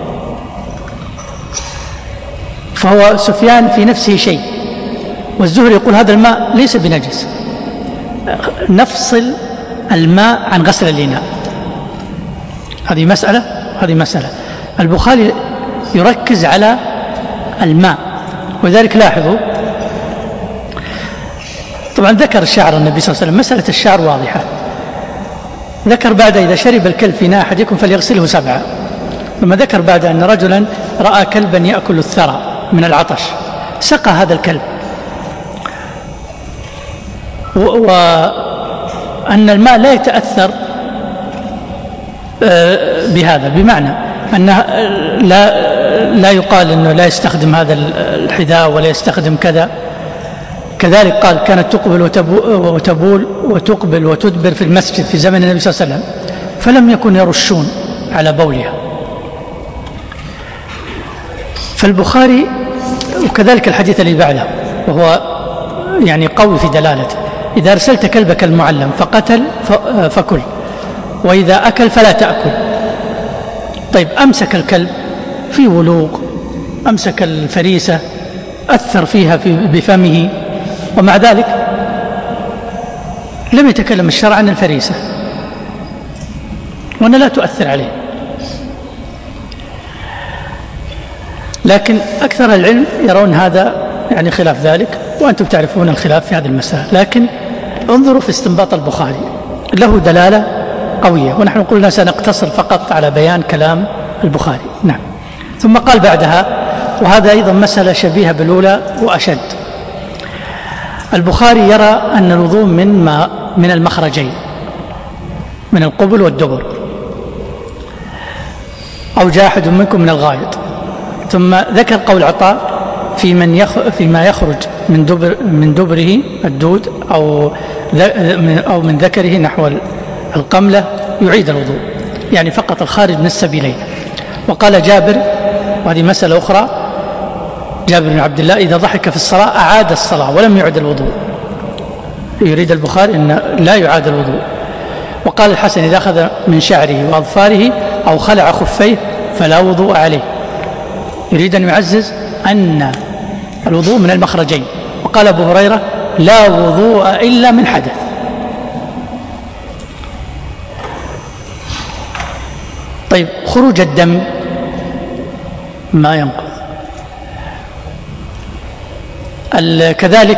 فهو سفيان في نفسه شيء، والزهري يقول هذا الماء ليس بنجس. نفصل الماء عن غسل الإناء، هذه مسألة. البخاري يركز على الماء، ولذلك لاحظوا طبعا ذكر الشعر النبي صلى الله عليه وسلم. مسألة الشعر واضحة، ذكر بعد إذا شرب الكلب في إناء أحدكم فليغسله 7. ثم ذكر بعد أن رجلا رأى كلبا يأكل الثرى من العطش سقى هذا الكلب، وأن الماء لا يتأثر بهذا، بمعنى أنه لا يقال أنه لا يستخدم هذا الحذاء ولا يستخدم كذا. كذلك قال كانت تقبل وتبول وتقبل وتدبر في المسجد في زمن النبي صلى الله عليه وسلم، فلم يكن يرشون على بولها. فالبخاري وكذلك الحديث اللي بعده وهو يعني قوي في دلالته: إذا أرسلت كلبك المعلم فقتل فكل، وإذا أكل فلا تأكل. طيب أمسك الكلب في ولوغ، أمسك الفريسة، أثر فيها بفمه، ومع ذلك لم يتكلم الشرع عن الفريسة وأنها لا تؤثر عليه. لكن أكثر العلم يرون هذا يعني خلاف ذلك، وأنتم تعرفون الخلاف في هذه المسألة. لكن انظروا في استنباط البخاري، له دلالة قوية، ونحن قلنا سنقتصر فقط على بيان كلام البخاري. نعم. ثم قال بعدها، وهذا أيضا مسألة شبيهة بالأولى وأشد: البخاري يرى أن الوضوء من المخرجين، من القبل والدبر، أو جاء أحد منكم من الغائط. ثم ذكر قول عطاء فيما يخرج من دبره الدود أو من ذكره نحو القملة يعيد الوضوء، يعني فقط الخارج من السبيلين. وقال جابر، وهذه مسألة أخرى، جابر بن عبد الله إذا ضحك في الصلاة أعاد الصلاة ولم يعد الوضوء. يريد البخاري أن لا يعاد الوضوء. وقال الحسن إذا أخذ من شعره وأظفاره أو خلع خفيه فلا وضوء عليه، يريد أن يعزز أن الوضوء من المخرجين. وقال أبو هريرة لا وضوء إلا من حدث. طيب خروج الدم ما ينقض. كذلك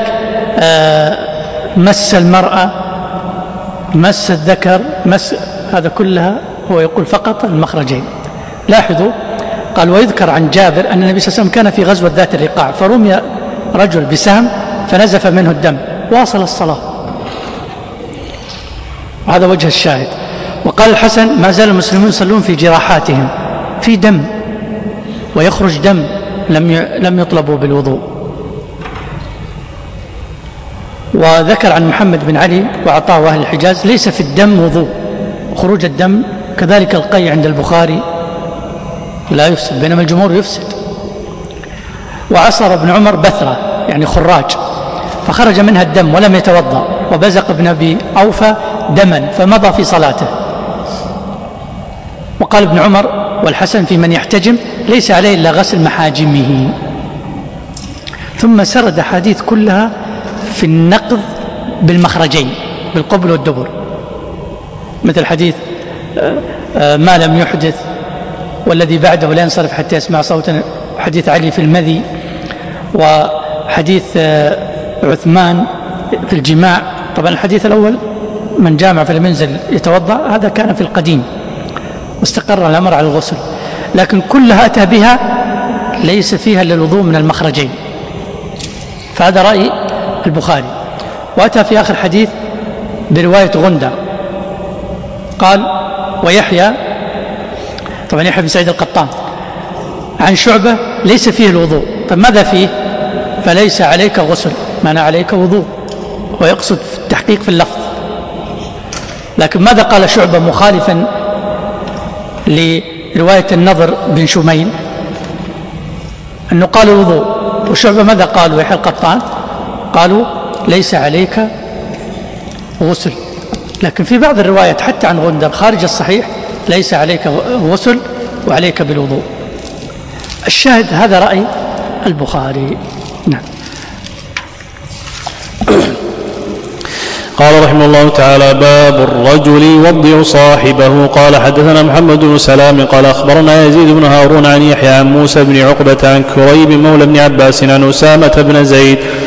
مس المرأة، مس الذكر، هذا كلها هو يقول فقط المخرجين. لاحظوا قال ويذكر عن جابر أن النبي صلى الله عليه وسلم كان في غزوة ذات الرقاع فرمي رجل بسهم فنزف منه الدم، واصل الصلاة. وهذا وجه الشاهد. وقال الحسن ما زال المسلمون يصلون في جراحاتهم في دم ويخرج دم لم يطلبوا بالوضوء. وذكر عن محمد بن علي وعطاء وأهل الحجاز ليس في الدم وضوء، خروج الدم كذلك القي عند البخاري لا يفسد، بينما الجمهور يفسد. وعصر ابن عمر بثرة يعني خراج فخرج منها الدم ولم يتوضأ، وبزق ابن أبي أوفى دما فمضى في صلاته. وقال ابن عمر والحسن في من يحتجم ليس عليه إلا غسل محاجمه. ثم سرد حديث كلها في النقض بالمخرجين بالقبل والدبر، مثل حديث ما لم يحدث والذي بعده لا ينصرف حتى يسمع صوتا، حديث علي في المذي، وحديث عثمان في الجماع. طبعا الحديث الأول من جامع فلم ينزل يتوضأ هذا كان في القديم واستقر الأمر على الغسل، لكن كلها أتى بها ليس فيها إلا الوضوء من المخرجين. فهذا رأي البخاري. وأتى في آخر حديث برواية غندر قال ويحيى، طبعا يحيى بن سعيد القطان عن شعبة ليس فيه الوضوء. طب ماذا فيه؟ فليس عليك غسل، معنى عليك وضوء، ويقصد التحقيق في اللفظ. لكن ماذا قال شعبة مخالفا لرواية النضر بن شميل؟ أنه قال وضوء، وشعبة ماذا قالوا يحيى القطان؟ قالوا ليس عليك غسل. لكن في بعض الروايات حتى عن غندر خارج الصحيح ليس عليك غسل وعليك بالوضوء. الشاهد هذا رأي البخاري. نعم. قال رحمه الله تعالى باب الرجل يوضع صاحبه. قال حدثنا محمد بن سلام قال أخبرنا يزيد بن هارون عن يحيى عن موسى بن عقبة عن كريب مولى بن عباس عن أسامة بن زيد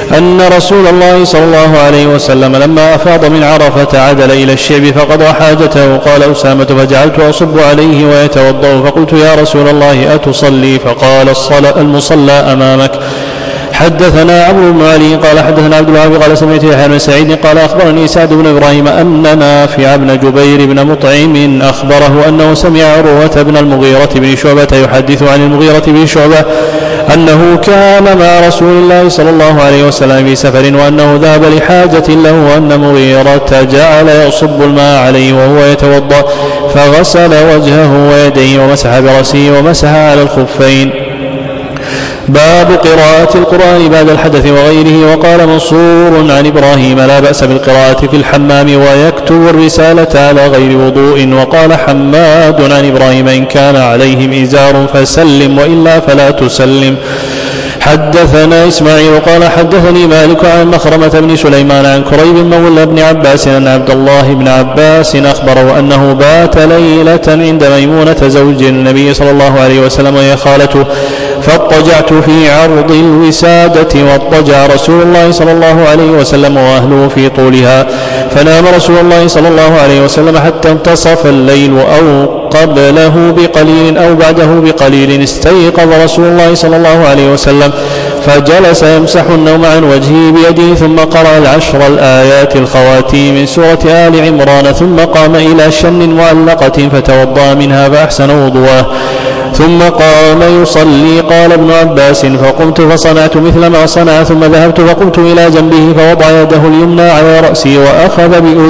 أن رسول الله صلى الله عليه وسلم لما أفاض من عرفة عدل إلى الشعب فقضى حاجته. قال أسامة: فجعلت أصب عليه ويتوضأ، فقلت: يا رسول الله أتصلي؟ فقال: المصلى أمامك. حدثنا عمرو بن علي قال حدثنا عبد الوهاب قال سمعت يحيى بن سعيد قال أخبرني سعد بن إبراهيم أن نافع بن جبير بن مطعم أخبره أنه سمع عروة بن المغيرة بن شعبة يحدث عن المغيرة بن شعبة أنه كان مع رسول الله صلى الله عليه وسلم في سفر، وأنه ذهب لحاجة له، وأن مغيرة جعل يصب الماء عليه وهو يتوضأ، فغسل وجهه ويديه ومسح برأسه ومسح على الخفين. باب قراءة القرآن بعد الحدث وغيره. وقال منصور عن إبراهيم: لا بأس بالقراءة في الحمام ويكتب الرسالة على غير وضوء. وقال حماد عن إبراهيم: إن كان عليهم إزار فسلم، وإلا فلا تسلم. حدثنا إسماعيل قال حدثني مالك عن مخرمة بن سليمان عن كريب مولى بن عباس أن عبد الله بن عباس أخبره أنه بات ليلة عند ميمونة زوج النبي صلى الله عليه وسلم وهي خالته، فاضطجعت في عرض الوسادة، واضطجع رسول الله صلى الله عليه وسلم وأهله في طولها، فنام رسول الله صلى الله عليه وسلم حتى انتصف الليل أو قبله بقليل أو بعده بقليل. استيقظ رسول الله صلى الله عليه وسلم فجلس يمسح النوم عن وجهه بيده، ثم قرأ 10 الآيات الخواتيم من سورة آل عمران، ثم قام إلى شن معلقة فتوضأ منها فأحسن وضوءه، ثم قام يصلي. قال ابن عباس: فقمت فصنعت مثل ما صنع، ثم ذهبت فقمت إلى جنبه فوضع يده اليمنى على رأسي وأخذ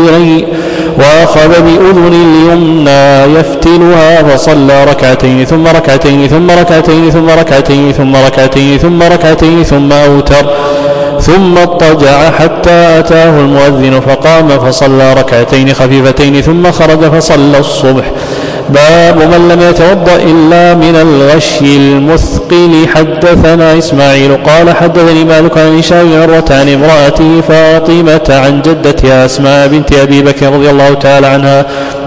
بأذن اليمنى يفتلها، فصلى ركعتين ثم ركعتين ثم ركعتين ثم ركعتين ثم ركعتين ثم ركعتين ثم أوتر، ثم اضطجع حتى أتاه المؤذن فقام فصلى ركعتين خفيفتين ثم خرج فصلى الصبح. باب من لم يتوضأ إلا من الغشي المثقل. حدثنا إسماعيل قال حدثني مالك عن هشام بن عروة عن امرأته فاطمة عن جدتها أسماء بنت أبي بكر رضي الله تعالى عنها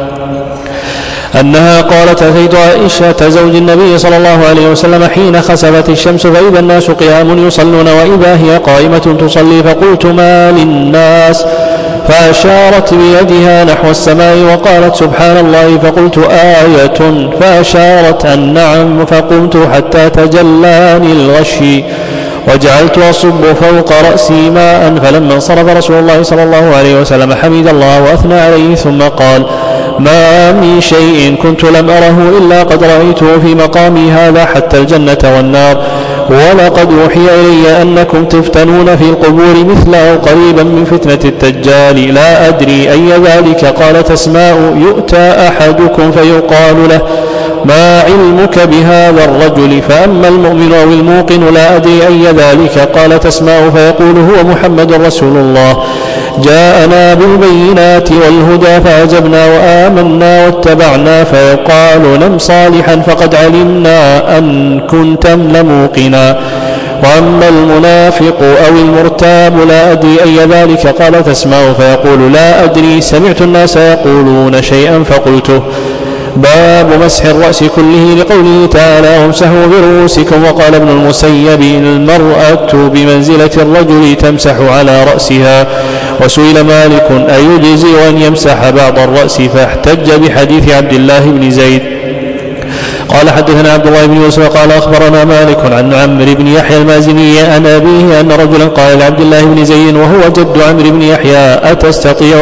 أنها قالت: أتيت عائشة زوج النبي صلى الله عليه وسلم حين خسفت الشمس، فإذا الناس قيام يصلون وإذا هي قائمة تصلي، فقلت: ما للناس؟ فأشارت بيدها نحو السماء وقالت: سبحان الله. فقلت: آية؟ فأشارت أن نعم، فقمت حتى تجلاني الغشي وجعلت أصب فوق رأسي ماء، فلما انصرف رسول الله صلى الله عليه وسلم حمد الله وأثنى عليه ثم قال: ما من شيء كنت لم أره إلا قد رأيته في مقامي هذا حتى الجنة والنار، ولقد أوحي إلي أنكم تفتنون في القبور مثل أو قريبا من فتنة الدجال، لا أدري أي ذلك. قالت أسماء: يؤتى أحدكم فيقال له: ما علمك بهذا الرجل؟ فأما المؤمن أو الموقن لا أدري أي ذلك. قالت أسماء: فيقول: هو محمد رسول الله، جاءنا بالبينات والهدى فعجبنا وآمنا واتبعنا. فيقال: نم صالحا فقد علمنا أن كنتم لموقنا. وأما المنافق أو المرتاب لا أدري أي ذلك. قالت أسماء: فيقول: لا أدري، سمعت الناس يقولون شيئا فقلته. باب مسح الرأس كله لقوله تعالى: وامسحوا برؤوسكم. وقال ابن المسيب: المرأة بمنزلة الرجل تمسح على رأسها. وسئل مالك: أيجزي أن يمسح بعض الرأس؟ فاحتج بحديث عبد الله بن زيد. قال حدثنا عبد الله بن يوسف قال أخبرنا مالك عن عمرو بن يحيى المازني عن أبيه أن رجلا قال لعبد الله بن زيد وهو جد عمرو بن يحيى: أتستطيع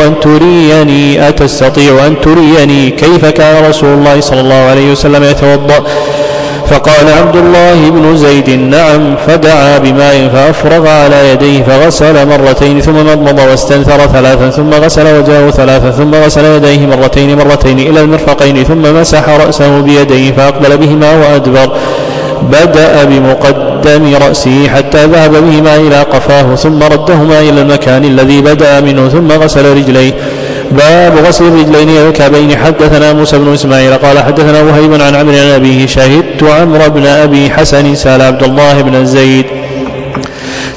أن تريني كيف كان رسول الله صلى الله عليه وسلم يتوضأ؟ فقال عبد الله بن زيد: نعم. فدعا بماء فأفرغ على يديه فغسل مرتين ثم مضمض واستنثر 3 ثم غسل وجهه 3 ثم غسل يديه مرتين إلى المرفقين ثم مسح رأسه بيديه فأقبل بهما وأدبر، بدأ بمقدم رأسه حتى ذهب بهما إلى قفاه ثم ردهما إلى المكان الذي بدأ منه ثم غسل رجليه. باب غسل الرجلين إلى الكعبين. حدثنا موسى بن إسماعيل قال حدثنا وهيب عن عمرو عن أبيه: شهدت عمرو بن أبي حسن سأل عبد الله بن زيد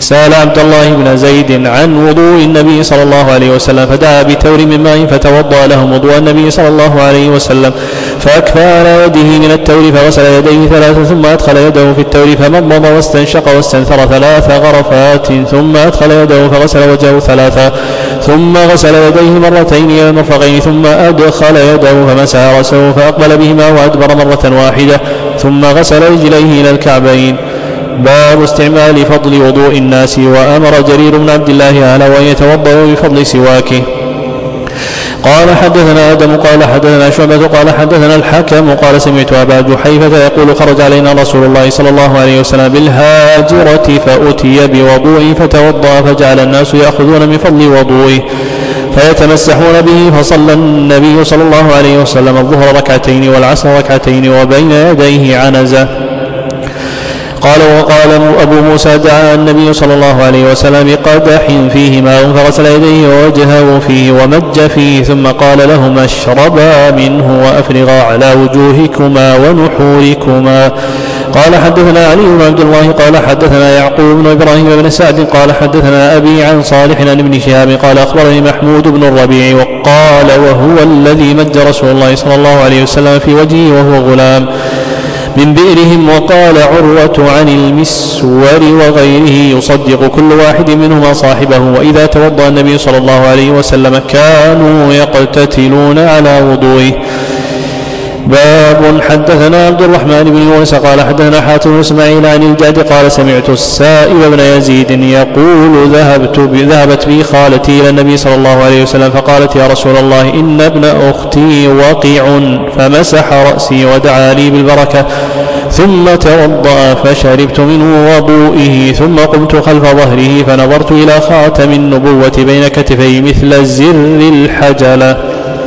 سأل عبد الله بن زيد عن وضوء النبي صلى الله عليه وسلم فدعا بتور من ماء فتوضأ لهم وضوء النبي صلى الله عليه وسلم فأكفى على يده من التور فغسل يديه ثلاثا ثم أدخل يده في التور فمضمض واستنشق واستنثر 3 غرفات ثم أدخل يده فغسل وجهه 3 ثم غسل يديه مرتين إلى المرفقين ثم أدخل يده فمسح رأسه فأقبل بهما وأدبر مرة واحدة ثم غسل رجليه إلى الكعبين. باب استعمال فضل وضوء الناس. وأمر جرير بن عبد الله أهله أن يتوضأوا بفضل سواكه. قال حدثنا آدم قال حدثنا شعبة قال حدثنا الحكم قال سمعت أبا جحيفة يقول خرج علينا رسول الله صلى الله عليه وسلم بالهاجرة فأتي بوضوء فتوضأ فجعل الناس يأخذون من فضل وضوئه فيتمسحون به فصلى النبي صلى الله عليه وسلم الظهر ركعتين والعصر ركعتين وبين يديه عنزة. قال وقال أبو موسى دعا النبي صلى الله عليه وسلم بقدح فيه ماء فغسل يديه ووجهه فيه ومج فيه ثم قال لهما اشربا منه وأفرغا على وجوهكما ونحوركما. قال حدثنا علي بن عبد الله قال حدثنا يعقوب بن إبراهيم بن سعد قال حدثنا أبي عن صالح عن ابن شهاب قال أخبرني محمود بن الربيع وقال وهو الذي مج رسول الله صلى الله عليه وسلم في وجهه وهو غلام من بئرهم. وقال عروة عن المسور وغيره يصدق كل واحد منهما صاحبه. وإذا توضأ النبي صلى الله عليه وسلم كانوا يقتتلون على وضوئه. باب حدثنا عبد الرحمن بن يونس قال حدثنا حاتم بن اسماعيل عن الجعد قال سمعت السائب بن يزيد يقول ذهبت بي خالتي الى النبي صلى الله عليه وسلم فقالت يا رسول الله ان ابن اختي وقع فمسح راسي ودعا لي بالبركه ثم توضأ فشربت منه وضوئه ثم قمت خلف ظهره فنظرت الى خاتم النبوة بين كتفي مثل زر الحجلة.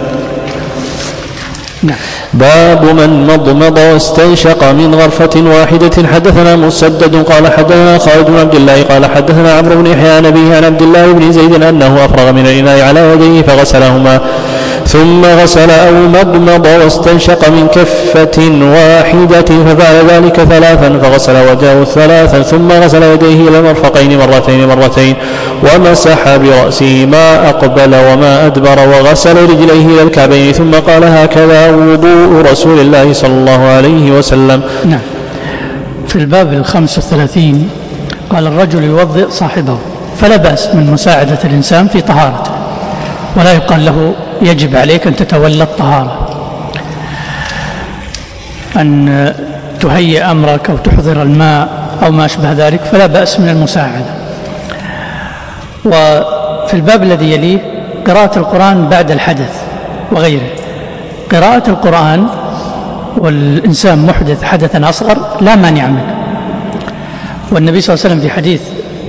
باب من مضمض واستنشق من غرفة واحدة. حدثنا مسدد قال حدثنا خالد بن عبد الله قال حدثنا عمرو بن يحيى نبيه عن عبد الله بن زيد أنه أفرغ من الإناء على يديه فغسلهما ثم غسل أو مضمض واستنشق من كفة واحدة ففعل ذلك 3 فغسل وجهه 3 ثم غسل يديه إلى المرفقين مرتين ومسح برأسه ما أقبل وما أدبر وغسل رجليه إلى الكعبين ثم قال هكذا وضوء رسول الله صلى الله عليه وسلم. نعم. في الباب 35 قال الرجل يوضئ صاحبه فلا بأس من مساعدة الإنسان في طهارته ولا يقال له يجب عليك أن تتولى الطهارة أن تهيئ أمرك أو تحضر الماء أو ما أشبه ذلك فلا بأس من المساعدة. وفي الباب الذي يليه قراءة القرآن بعد الحدث وغيره. قراءة القرآن والإنسان محدث حدثا أصغر لا مانع منه. والنبي صلى الله عليه وسلم في حديث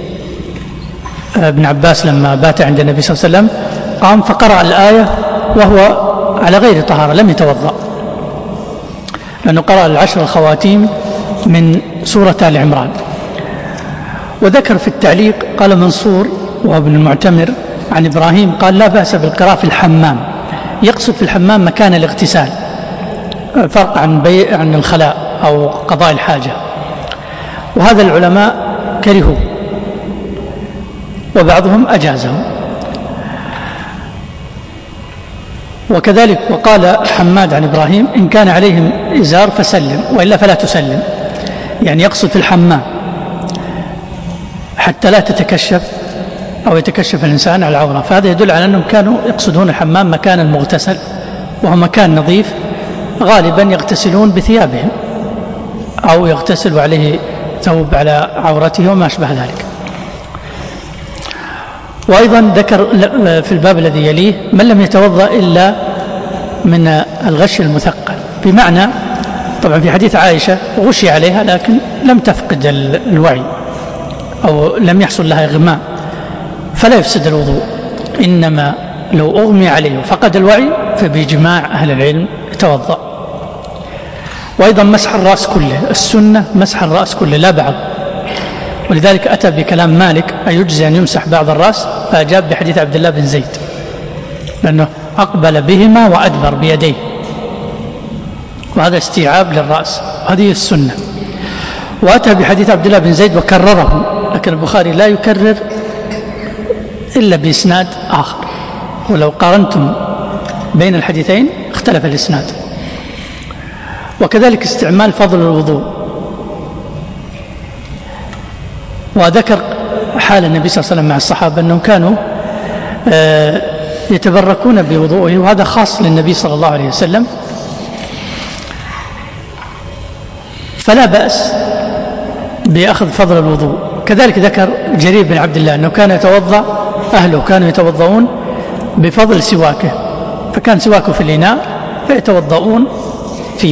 ابن عباس لما بات عند النبي صلى الله عليه وسلم قام فقرأ الآية وهو على غير طهارة لم يتوضأ لأنه قرأ 10 الخواتيم من سورة آل عمران. وذكر في التعليق قال منصور وهو ابن المعتمر عن إبراهيم قال لا بأس بالقراءة في الحمام يقصد في الحمام مكان الاغتسال فرق عن الخلاء أو قضاء الحاجة. وهذا العلماء كرهوا وبعضهم أجازه. وكذلك وقال حماد عن إبراهيم إن كان عليهم إزار فسلم وإلا فلا تسلم يعني يقصد في الحمام حتى لا تتكشف أو يتكشف الإنسان على العورة. فهذا يدل على أنهم كانوا يقصدون الحمام مكان المغتسل وهو مكان نظيف غالبا يغتسلون بثيابهم أو يغتسل عليه ثوب على عورته وما أشبه ذلك. وأيضا ذكر في الباب الذي يليه من لم يتوضأ إلا من الغش المثقل بمعنى طبعا في حديث عائشة غشي عليها لكن لم تفقد الوعي أو لم يحصل لها إغماء فلا يفسد الوضوء إنما لو أغمي عليه وفقد الوعي فبإجماع أهل العلم يتوضأ. وأيضا مسح الرأس كله السنة مسح الرأس كله لا بعض. ولذلك أتى بكلام مالك أيجزي أن يمسح بعض الرأس فأجاب بحديث عبد الله بن زيد لأنه أقبل بهما وأدبر بيديه وهذا استيعاب للرأس هذه السنة. وأتى بحديث عبد الله بن زيد وكرره، لكن البخاري لا يكرر إلا بإسناد آخر، ولو قارنتم بين الحديثين اختلف الإسناد. وكذلك استعمال فضل الوضوء، وذكر حال النبي صلى الله عليه وسلم مع الصحابة أنهم كانوا يتبركون بوضوءه، وهذا خاص للنبي صلى الله عليه وسلم، فلا بأس بأخذ فضل الوضوء. كذلك ذكر جرير بن عبد الله أنه كان يتوضأ، أهله كانوا يتوضؤون بفضل سواكه، فكان سواكه في الإناء فيتوضؤون فيه.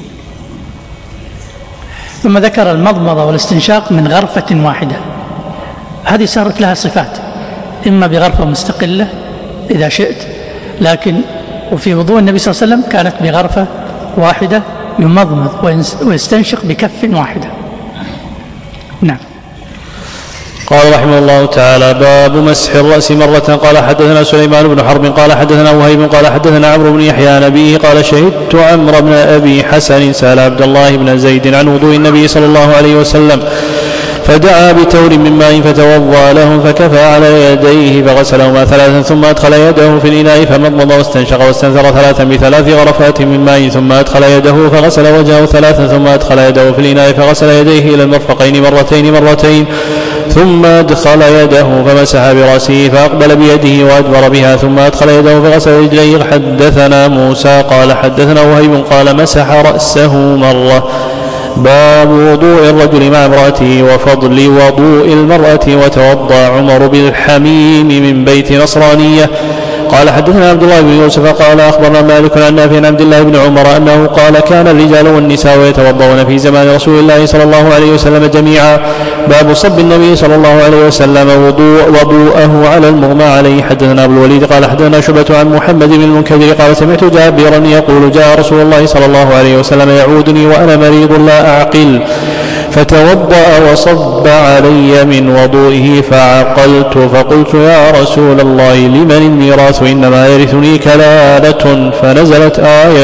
ثم ذكر المضمضة والاستنشاق من غرفة واحدة، هذه صارت لها صفات، إما بغرفة مستقلة إذا شئت، لكن وفي وضوء النبي صلى الله عليه وسلم كانت بغرفة واحدة يمضمض ويستنشق بكف واحدة. نعم. قال رحمه الله تعالى: باب مسح الرأس مرة. قال حدثنا سليمان بن حرب قال حدثنا وهيب قال حدثنا عمرو بن يحيى نبيه قال شهدت عمرو بن أبي حسن سأل عبد الله بن زيد عن وضوء النبي صلى الله عليه وسلم، فدعا بتور من ماء فتوضأ لهم، فكفى على يديه فغسلهما ثلاثا، ثم أدخل يده في الإناء فمضمض واستنشق واستنثر ثلاثا بثلاث غرفات من ماء، ثم أدخل يده فغسل وجهه ثلاثا، ثم أدخل يده في الإناء فغسل يديه إلى المرفقين مرتين، ثم أدخل يده فمسح برأسه فأقبل بيده وأدبر بها، ثم أدخل يده فغسل رجليه. حدثنا موسى قال حدثنا وهيب قال مسح رأسه مرة. باب وضوء الرجل مع امرأته وفضل وضوء المرأة. وتوضأ عمر بالحميم من بيت نصرانية. قال حدثنا عبد الله بن يوسف قال أخبرنا مالك عن نافع عن عبد الله بن عمر أنه قال كان الرجال والنساء يتوضؤون في زمان رسول الله صلى الله عليه وسلم جميعا. باب صب النبي صلى الله عليه وسلم وضوءه على المغمى عليه. حدثنا أبو الوليد قال حدثنا شعبة عن محمد بن المنكدر قال سمعت جابرا يقول جاء رسول الله صلى الله عليه وسلم يعودني وأنا مريض لا أعقل، فتوضأ وصب علي من وضوئه فعقلت، فقلت يا رسول الله لمن الميراث إنما يرثني كلالة، فنزلت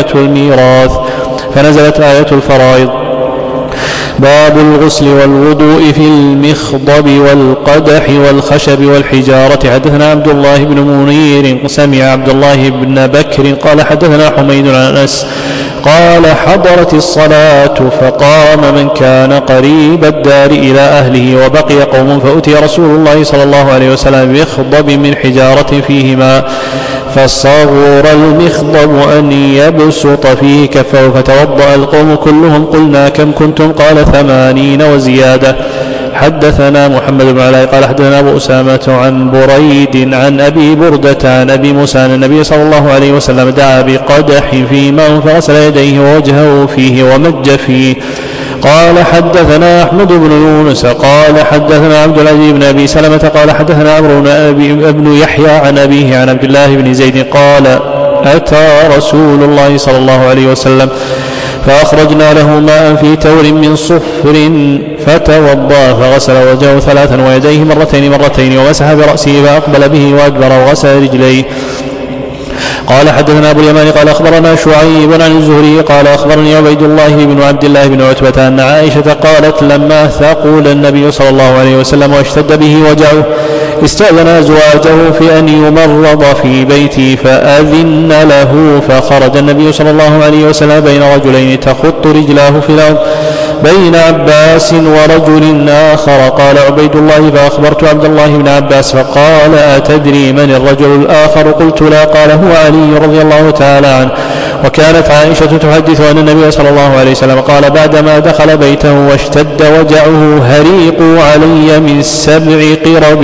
آية الفرائض. باب الغسل والوضوء في المخضب والقدح والخشب والحجارة. حدثنا عبد الله بن منير سمع عبد الله بن بكر قال حدثنا حميد عن أنس قال حضرت الصلاة فقام من كان قريب الدار إلى أهله وبقي قوم، فأتي رسول الله صلى الله عليه وسلم بمخضب من حجارة فيه ماء، فصغر المخضب أن يبسط فيه كفه، فتوضأ القوم كلهم. قلنا كم كنتم؟ قال 80 وزيادة. حدثنا محمد بن علاء قال حدثنا أبو أسامة عن بريد عن أبي بردة عن أبي موسى أن النبي صلى الله عليه وسلم دعا بقدح فيه ماء فغسل يديه ووجهه فيه ومج فيه. قال حدثنا أحمد بن يونس قال حدثنا عبد العزيز بن أبي سلمة قال حدثنا عمرو بن يحيى عن أبيه عن عبد الله بن زيد قال أتى رسول الله صلى الله عليه وسلم فأخرجنا له ماء في تور من صفر فتوضأ فغسل وجهه ثلاثا ويديه مرتين ومسح برأسه فأقبل به وأدبر وغسل رجليه. قال حدثنا أبو اليمان قال أخبرنا شعيب عن الزهري قال أخبرني عبيد الله بن عبد الله بن عتبة أن عائشة قالت لما ثقل النبي صلى الله عليه وسلم واشتد به وجعه استأذن أزواجه في أن يمرض في بيتي فأذن له، فخرج النبي صلى الله عليه وسلم بين رجلين تخط رجلاه في الأرض بين عباس ورجل آخر. قال عبيد الله فأخبرت عبد الله بن عباس فقال أتدري من الرجل الآخر؟ قلت لا. قال هو علي رضي الله تعالى عنه. وكانت عائشة تحدث أن النبي صلى الله عليه وسلم قال بعدما دخل بيته واشتد وجعه هريقوا علي من 7 قرب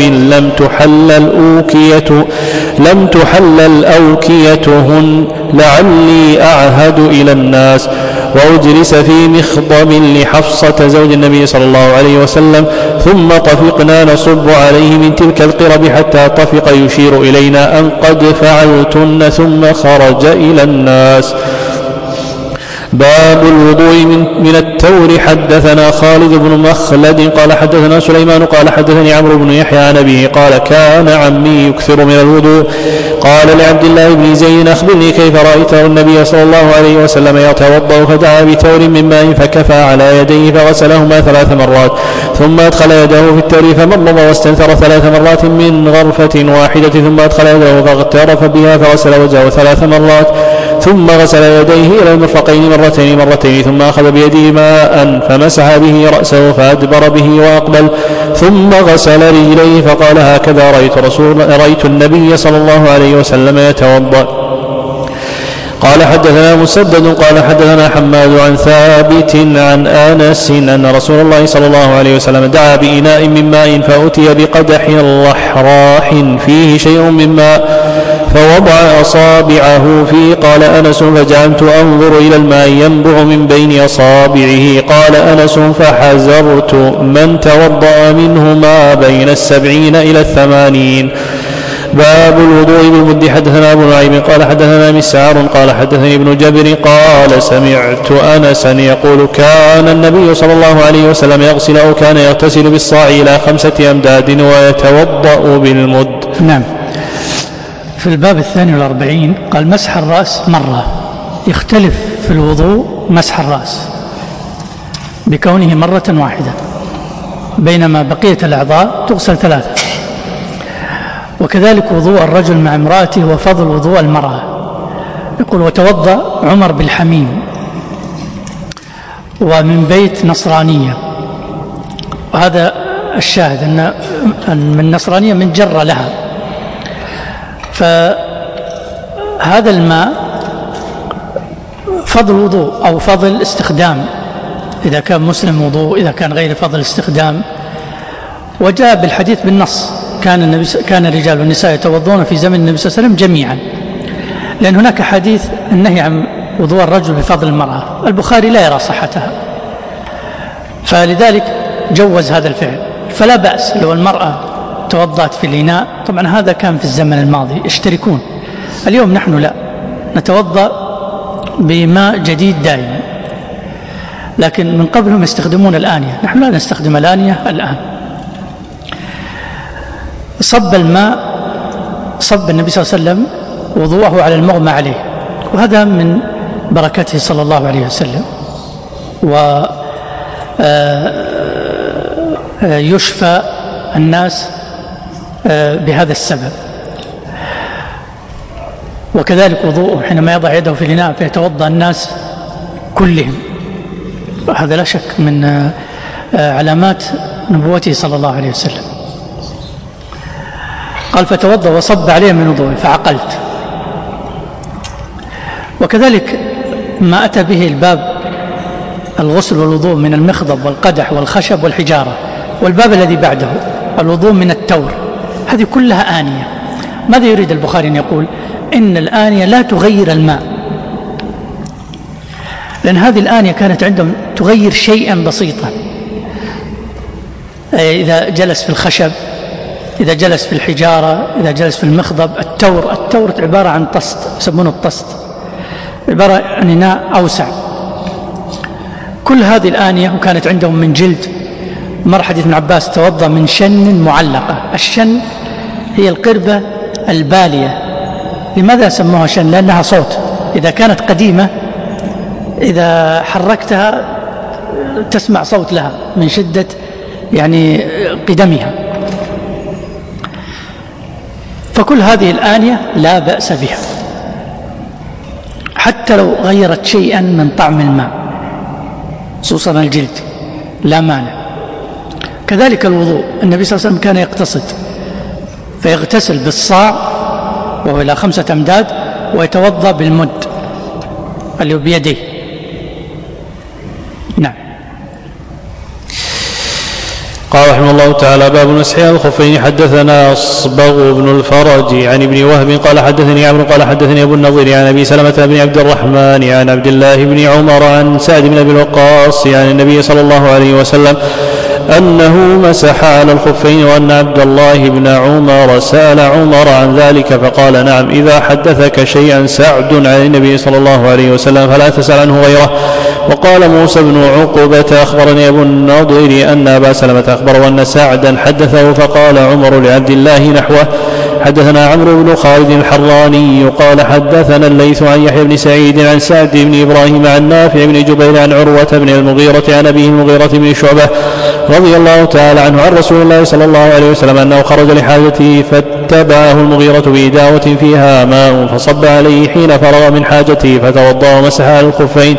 لم تحلل أوكيتهن لعلي أعهد إلى الناس، وأجلس في مخضب لحفصة زوج النبي صلى الله عليه وسلم، ثم طفقنا نصب عليه من تلك القرب حتى طفق يشير إلينا أن قد فعلتن، ثم خرج إلى الناس. باب الوضوء من التور. حدثنا خالد بن مخلد قال حدثنا سليمان قال حدثني عمرو بن يحيى عن أبيه قال كان عمي يكثر من الوضوء. قال لعبد الله بن زيد أخبرني كيف رأيت النبي صلى الله عليه وسلم يتوضأ؟ فدعا بتور من ماء فكفى على يديه فغسلهما 3 مرات ثم أدخل يده في التور فمضمض واستنثر 3 مرات من غرفة واحدة ثم أدخل يده فاغترف بها فغسل وجهه 3 مرات ثم غسل يديه إلى المرفقين مرتين ثم أخذ بيده ماء فمسح به رأسه فأدبر به وأقبل ثم غسل رجليه فقال هكذا رأيت النبي صلى الله عليه وسلم يتوضأ. قال حدثنا مسدد قال حدثنا حماد عن ثابت عن أنس أن رسول الله صلى الله عليه وسلم دعا بإناء من ماء فأتي بقدح رحراح فيه شيء من ماء فوضع أصابعه فيه. قال أنس فجعلت أنظر إلى الماء ينبع من بين أصابعه. قال أنس فحذرت من توضأ منه ما بين 70 إلى 80. باب الوضوء بالمد. حدثنا أبو نعيم قال حدثنا مسعر قال حدثني ابن جبر قال سمعت أنسا يقول كان النبي صلى الله عليه وسلم يغسل أو كان يغتسل بالصاع إلى 5 أمداد ويتوضأ بالمد. نعم. في الباب 42 قال مسح الرأس مرة. يختلف في الوضوء مسح الرأس بكونه مرة واحدة بينما بقية الأعضاء تغسل 3. وكذلك وضوء الرجل مع امرأته وفضل وضوء المرأة. يقول وتوضأ عمر بالحميم ومن بيت نصرانية. وهذا الشاهد أن من نصرانية من جر لها. فهذا الماء فضل وضوء أو فضل استخدام إذا كان مسلم وضوء إذا كان غير فضل استخدام. وجاء بالحديث بالنص كان الرجال والنساء يتوضون في زمن النبي صلى الله عليه وسلم جميعا لأن هناك حديث النهي عن وضوء الرجل بفضل المرأة. البخاري لا يرى صحتها فلذلك جوز هذا الفعل. فلا بأس لو المرأة توضأت في الإناء. طبعا هذا كان في الزمن الماضي يشتركون. اليوم نحن لا نتوضأ بماء جديد دائما لكن من قبلهم يستخدمون الآنية. نحن لا نستخدم الآنية الآن. صب الماء صب النبي صلى الله عليه وسلم وضوءه على المغمى عليه وهذا من بركته صلى الله عليه وسلم. ويشفى الناس بهذا السبب. وكذلك وضوءه حينما يضع يده في الإناء فيتوضأ الناس كلهم. هذا لا شك من علامات نبوته صلى الله عليه وسلم. قال فتوضأ وصب عليه من وضوءه فعقلت. وكذلك ما أتى به الباب الغسل والوضوء من المخضب والقدح والخشب والحجارة. والباب الذي بعده الوضوء من التور. هذه كلها آنية. ماذا يريد البخاري أن يقول؟ إن الآنية لا تغير الماء لأن هذه الآنية كانت عندهم تغير شيئا بسيطا. إذا جلس في الخشب إذا جلس في الحجارة إذا جلس في المخضب. التور عبارة عن طست يسمونه الطست عبارة عن إناء أوسع. كل هذه الآنية وكانت عندهم من جلد. مر حديث ابن عباس توضأ من شن معلقة. الشن هي القربة البالية. لماذا سموها شن؟ لأنها صوت. إذا كانت قديمة إذا حركتها تسمع صوت لها من شدة يعني قدمها. فكل هذه الآنية لا بأس بها حتى لو غيرت شيئا من طعم الماء خصوصا الجلد لا مانع. كذلك الوضوء النبي صلى الله عليه وسلم كان يقتصد فيغتسل بالصاع وهو إلى 5 أمداد ويتوضأ بالمد اللي بيده. نعم. قال رحمه الله تعالى باب مسح الخفين. حدثنا أصبغ بن الفرج عن ابن وهب قال حدثني عمرو قال حدثني أبو النضير عن أبي سلمة بن عبد الرحمن عن عبد الله بن عمر عن سعد بن أبي وقاص عن النبي صلى الله عليه وسلم أنه مسح على الخفين، وأن عبد الله بن عمر سأل عمر عن ذلك فقال نعم. إذا حدثك شيئا سعد عن النبي صلى الله عليه وسلم فلا تسأل عنه غيره. وقال موسى بن عقبة أخبرني أبو النضر أن أبا سلمة أخبر وأن سعدا حدثه، فقال عمر لعبد الله نحوه. حدثنا عمرو بن خالد الحراني قال حدثنا الليث عن يحيى بن سعيد عن سعد بن إبراهيم عن نافع بن جبير عن عروة بن المغيرة عن أبيه المغيرة بن شعبة رضي الله تعالى عنه عن رسول الله صلى الله عليه وسلم أنه خرج لحاجته فاتبعه المغيرة بإداوة فيها ماء فصب عليه حين فرغ من حاجته فتوضأ ومسح على الخفين.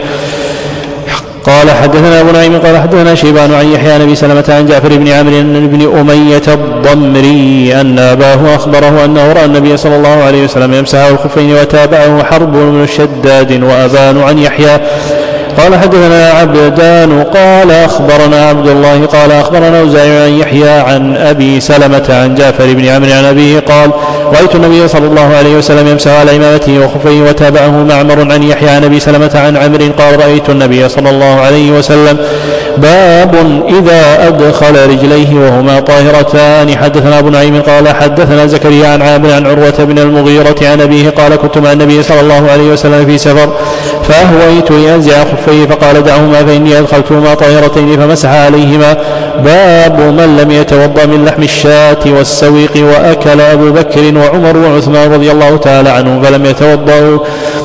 قال حدثنا أبو نعيم قال حدثنا شيبان عن يحيى عن أبي سلمة عن جعفر بن عمرو بن أمية الضمري أن أباه أخبره أنه رأى النبي صلى الله عليه وسلم يمسح على الخفين وتابعه حرب بن شداد وأبان عن يحيى. قال حدثنا عبدان قال أخبرنا عبد الله قال أخبرنا أوزاعي عن يحيى عن أبي سلمة عن جعفر بن عمرو عن أبيه قال رأيت النبي صلى الله عليه وسلم يمسح على إمامته وخفيه وتابعه معمر عن يحيى عن أبي سلمة عن عمرو قال رأيت النبي صلى الله عليه وسلم. باب إذا أدخل رجليه وهما طاهرتان. حدثنا أبو نعيم قال حدثنا زكريا عن عامر عن عروة بن المغيرة عن أبيه قال كنت مع النبي صلى الله عليه وسلم في سفر فأهويت لأنزع خفيه فقال دعهما فإني أدخلتهما طاهرتين فمسح عليهما. باب من لم يتوضأ من لحم الشاة والسويق وأكل أبو بكر وعمر وعثمان رضي الله تعالى عنهم فلم يتوضأوا.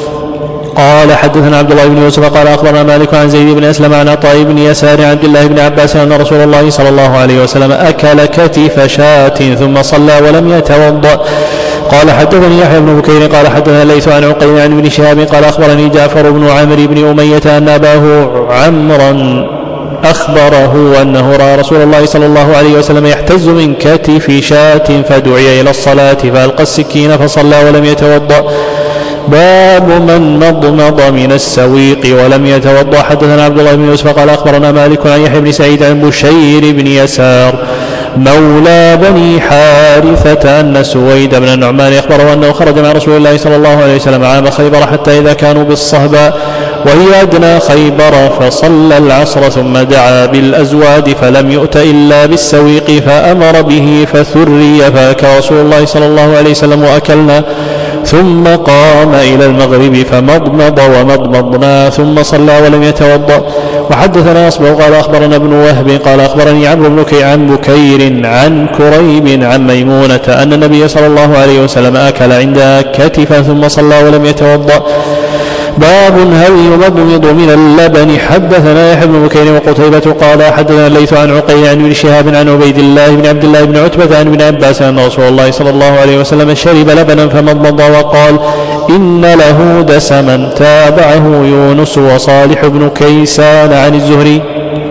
قال حدثنا عبد الله بن يوسف قال أخبرنا مالك عن زيد بن أسلم عن عطاء بن يسار عن عبد الله بن عباس أن رسول الله صلى الله عليه وسلم أكل كتف شاة ثم صلى ولم يتوضأ. قال حدثني يحيى بن بكير قال حدثنا الليث عن عقيل عن ابن شهاب قال أخبرني جعفر بن عمرو بن أمية أن أباه عمرا أخبره أنه رأى رسول الله صلى الله عليه وسلم يحتز من كتف شاة فدعي إلى الصلاة فألقى السكين فصلى ولم يتوضأ. باب من مضمض من السويق ولم يتوضأ. حدثنا عبد الله بن يوسف قال أخبرنا مالك عن يحيى بن سعيد عن بشير بن يسار مولى بني حارثة أن سويد بن النعمان أخبره أنه خرج مع رسول الله صلى الله عليه وسلم عام خيبر حتى إذا كانوا بالصهباء وهي أدنى خيبر فصلى العصر ثم دعا بالأزواد فلم يؤت إلا بالسويق فأمر به فثري فأكل رسول الله صلى الله عليه وسلم وأكلنا ثم قام إلى المغرب فمضمض ومضمضنا ثم صلى ولم يتوضأ. وحدثنا أصبغ قال أخبرنا ابن وهب قال أخبرني عمرو بن بكير عن كريب عن ميمونة أن النبي صلى الله عليه وسلم أكل عندها كتفا ثم صلى ولم يتوضأ. باب هل يمضمض من اللبن. حدثنا يحيى بن بكير وقتيبة قال حدثنا الليث عن عقيل عن ابن شهاب عن عبيد الله بن عبد الله بن عتبة عن ابن عباس أن رسول الله صلى الله عليه وسلم شرب لبنا فمضمض وقال إن له دسما. تابعه يونس وصالح بن كيسان عن الزهري.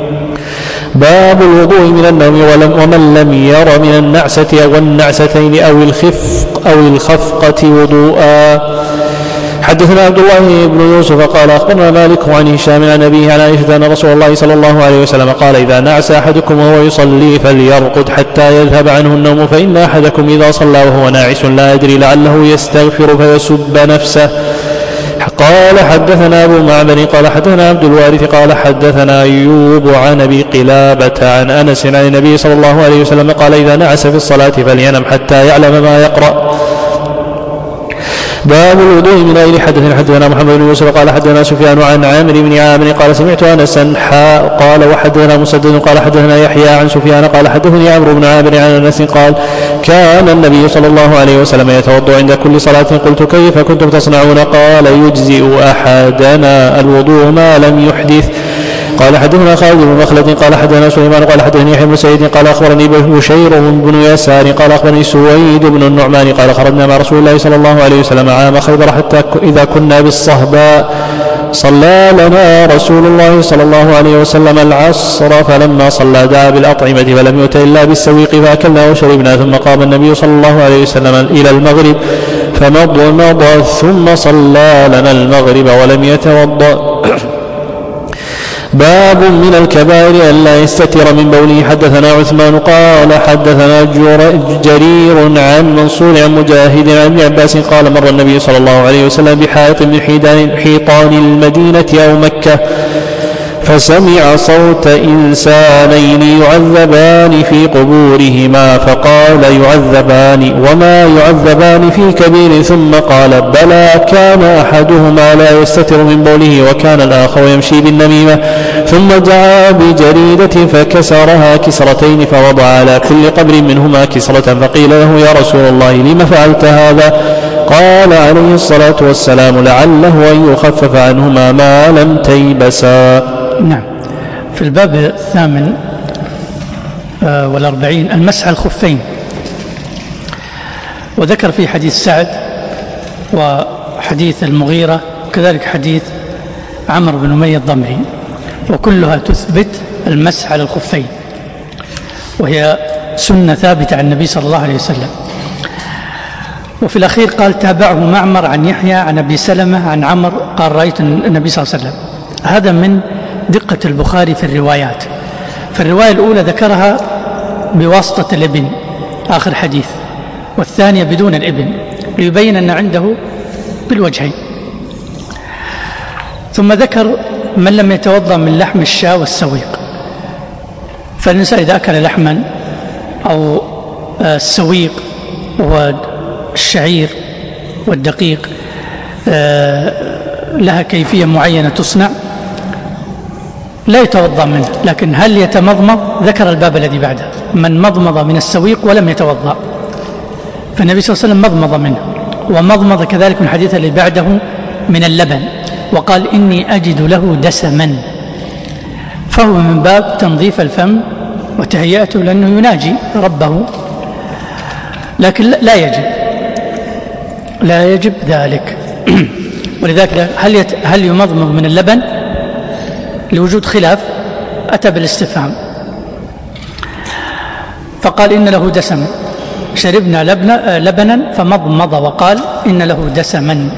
باب الوضوء من النوم ومن لم ير من النعسة أو النعستين أو الخفقة وضوءا. حدثنا عبد الله بن يوسف قال أخبرنا مالك عن هشام عن أبيه عن عائشة أن رسول الله صلى الله عليه وسلم قال إذا نعس أحدكم وهو يصلي فليرقد حتى يذهب عنه النوم فإن أحدكم إذا صلى وهو ناعس لا يدري لعله يستغفر فيسب نفسه. قال حدثنا أبو معمر قال حدثنا عبد الوارث قال حدثنا أيوب عن أبي قلابة عن أنس عن النبي صلى الله عليه وسلم قال إذا نعس في الصلاة فلينم حتى يعلم ما يقرأ. باب الوضوء من غير حدث. حدثنا محمد بن يوسف قال حدثنا سفيان عن عامر بن عامر قال سمعت أنسا قال وحدثنا مسدد قال حدثنا يحيى عن سفيان قال حدثني عمرو بن عامر عن أنس قال كان النبي صلى الله عليه وسلم يتوضأ عند كل صلاة. قلت كيف كنتم تصنعون؟ قال يجزئ أحدنا الوضوء ما لم يحدث. قال حدثنا خالد بن مخلد قال حدثنا سليمان قال حدثني يحيى بن سعيد قال أخبرني بشير بن يسار قال أخبرني سويد بن النعمان قال خرجنا مع رسول الله صلى الله عليه وسلم عام خيبر حتى إذا كنا بالصهباء صلى لنا رسول الله صلى الله عليه وسلم العصر فلما صلى دعا بالأطعمة فلم يؤت إلا بالسويق فأكلنا وشربنا ثم قام النبي صلى الله عليه وسلم إلى المغرب فمضمض ثم صلى لنا المغرب ولم يتوضأ. باب من الكبائر ألا يستتر من بوله. حدثنا عثمان قال حدثنا جرير عن منصور عن مجاهد عن ابن عباس قال مر النبي صلى الله عليه وسلم بحائط من حيطان المدينة أو مكة فسمع صوت إنسانين يعذبان في قبورهما فقال يعذبان وما يعذبان في كبير ثم قال بلى كان أحدهما لا يستتر من بوله وكان الآخر يمشي بالنميمة ثم دعا بجريدة فكسرها كسرتين فوضع على كل قبر منهما كسرة فقيل له يا رسول الله لم فعلت هذا؟ قال عليه الصلاة والسلام لعله أن يخفف عنهما ما لم تيبسا. نعم. في الباب 48 المسح الخفين، وذكر فيه حديث سعد وحديث المغيرة وكذلك حديث عمرو بن أمية الضمري، وكلها تثبت المسح على الخفين، وهي سنة ثابتة عن النبي صلى الله عليه وسلم. وفي الأخير قال تابعه معمر عن يحيى عن أبي سلمة عن عمرو قال رأيت النبي صلى الله عليه وسلم. هذا من دقة البخاري في الروايات. في الرواية الأولى ذكرها بواسطة الابن آخر حديث، والثانية بدون الابن ليبين أن عنده بالوجهين. ثم ذكر من لم يتوضأ من لحم الشاة والسويق، فالإنسان إذا أكل لحما أو السويق والشعير والدقيق لها كيفية معينة تصنع لا يتوضأ منه، لكن هل يتمضمض؟ ذكر الباب الذي بعده من مضمض من السويق ولم يتوضأ، فالنبي صلى الله عليه وسلم مضمض منه، ومضمض كذلك من الحديث اللي بعده من اللبن، وقال إني أجد له دسما، فهو من باب تنظيف الفم وتهيئته لأنه يناجي ربه، لكن لا يجب ذلك. ولذلك هل يمضمض من اللبن؟ لوجود خلاف أتى بالاستفهام، فقال إن له دسما، شربنا لبنا فمضمض وقال إن له دسما.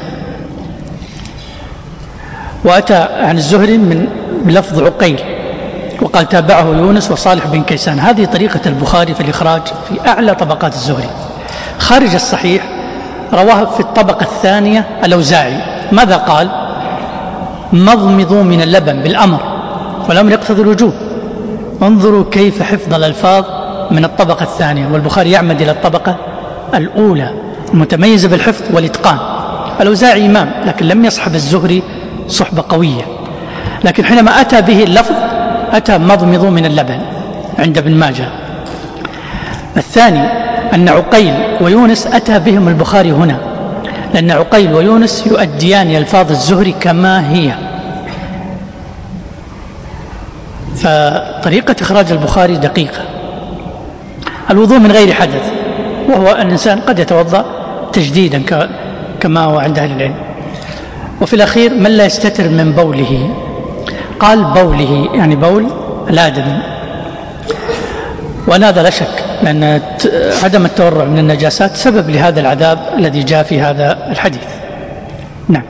وأتى عن الزهري من بلفظ عقيل وقال تابعه يونس وصالح بن كيسان. هذه طريقة البخاري في الإخراج في أعلى طبقات الزهري. خارج الصحيح رواه في الطبقة الثانية الأوزاعي، ماذا قال؟ مضمضوا من اللبن بالأمر، والأمر يقتضي الوجوب. انظروا كيف حفظ الألفاظ من الطبقة الثانية، والبخاري يعمد إلى الطبقة الأولى المتميزة بالحفظ والإتقان. الأوزاعي إمام لكن لم يصحب الزهري صحبة قوية، لكن حينما أتى به اللفظ أتى مضمضوا من اللبن عند ابن ماجه. الثاني أن عقيل ويونس أتى بهم البخاري هنا، لأن عقيل ويونس يؤديان ألفاظ الزهري كما هي. فطريقة إخراج البخاري دقيقة. الوضوء من غير حدث، وهو الإنسان قد يتوضأ تجديدا كما هو عند أهل العلم. وفي الأخير من لا يستتر من بوله، قال بوله يعني بول الآدمي، وأن هذا لا شك لأن عدم التورع من النجاسات سبب لهذا العذاب الذي جاء في هذا الحديث. نعم.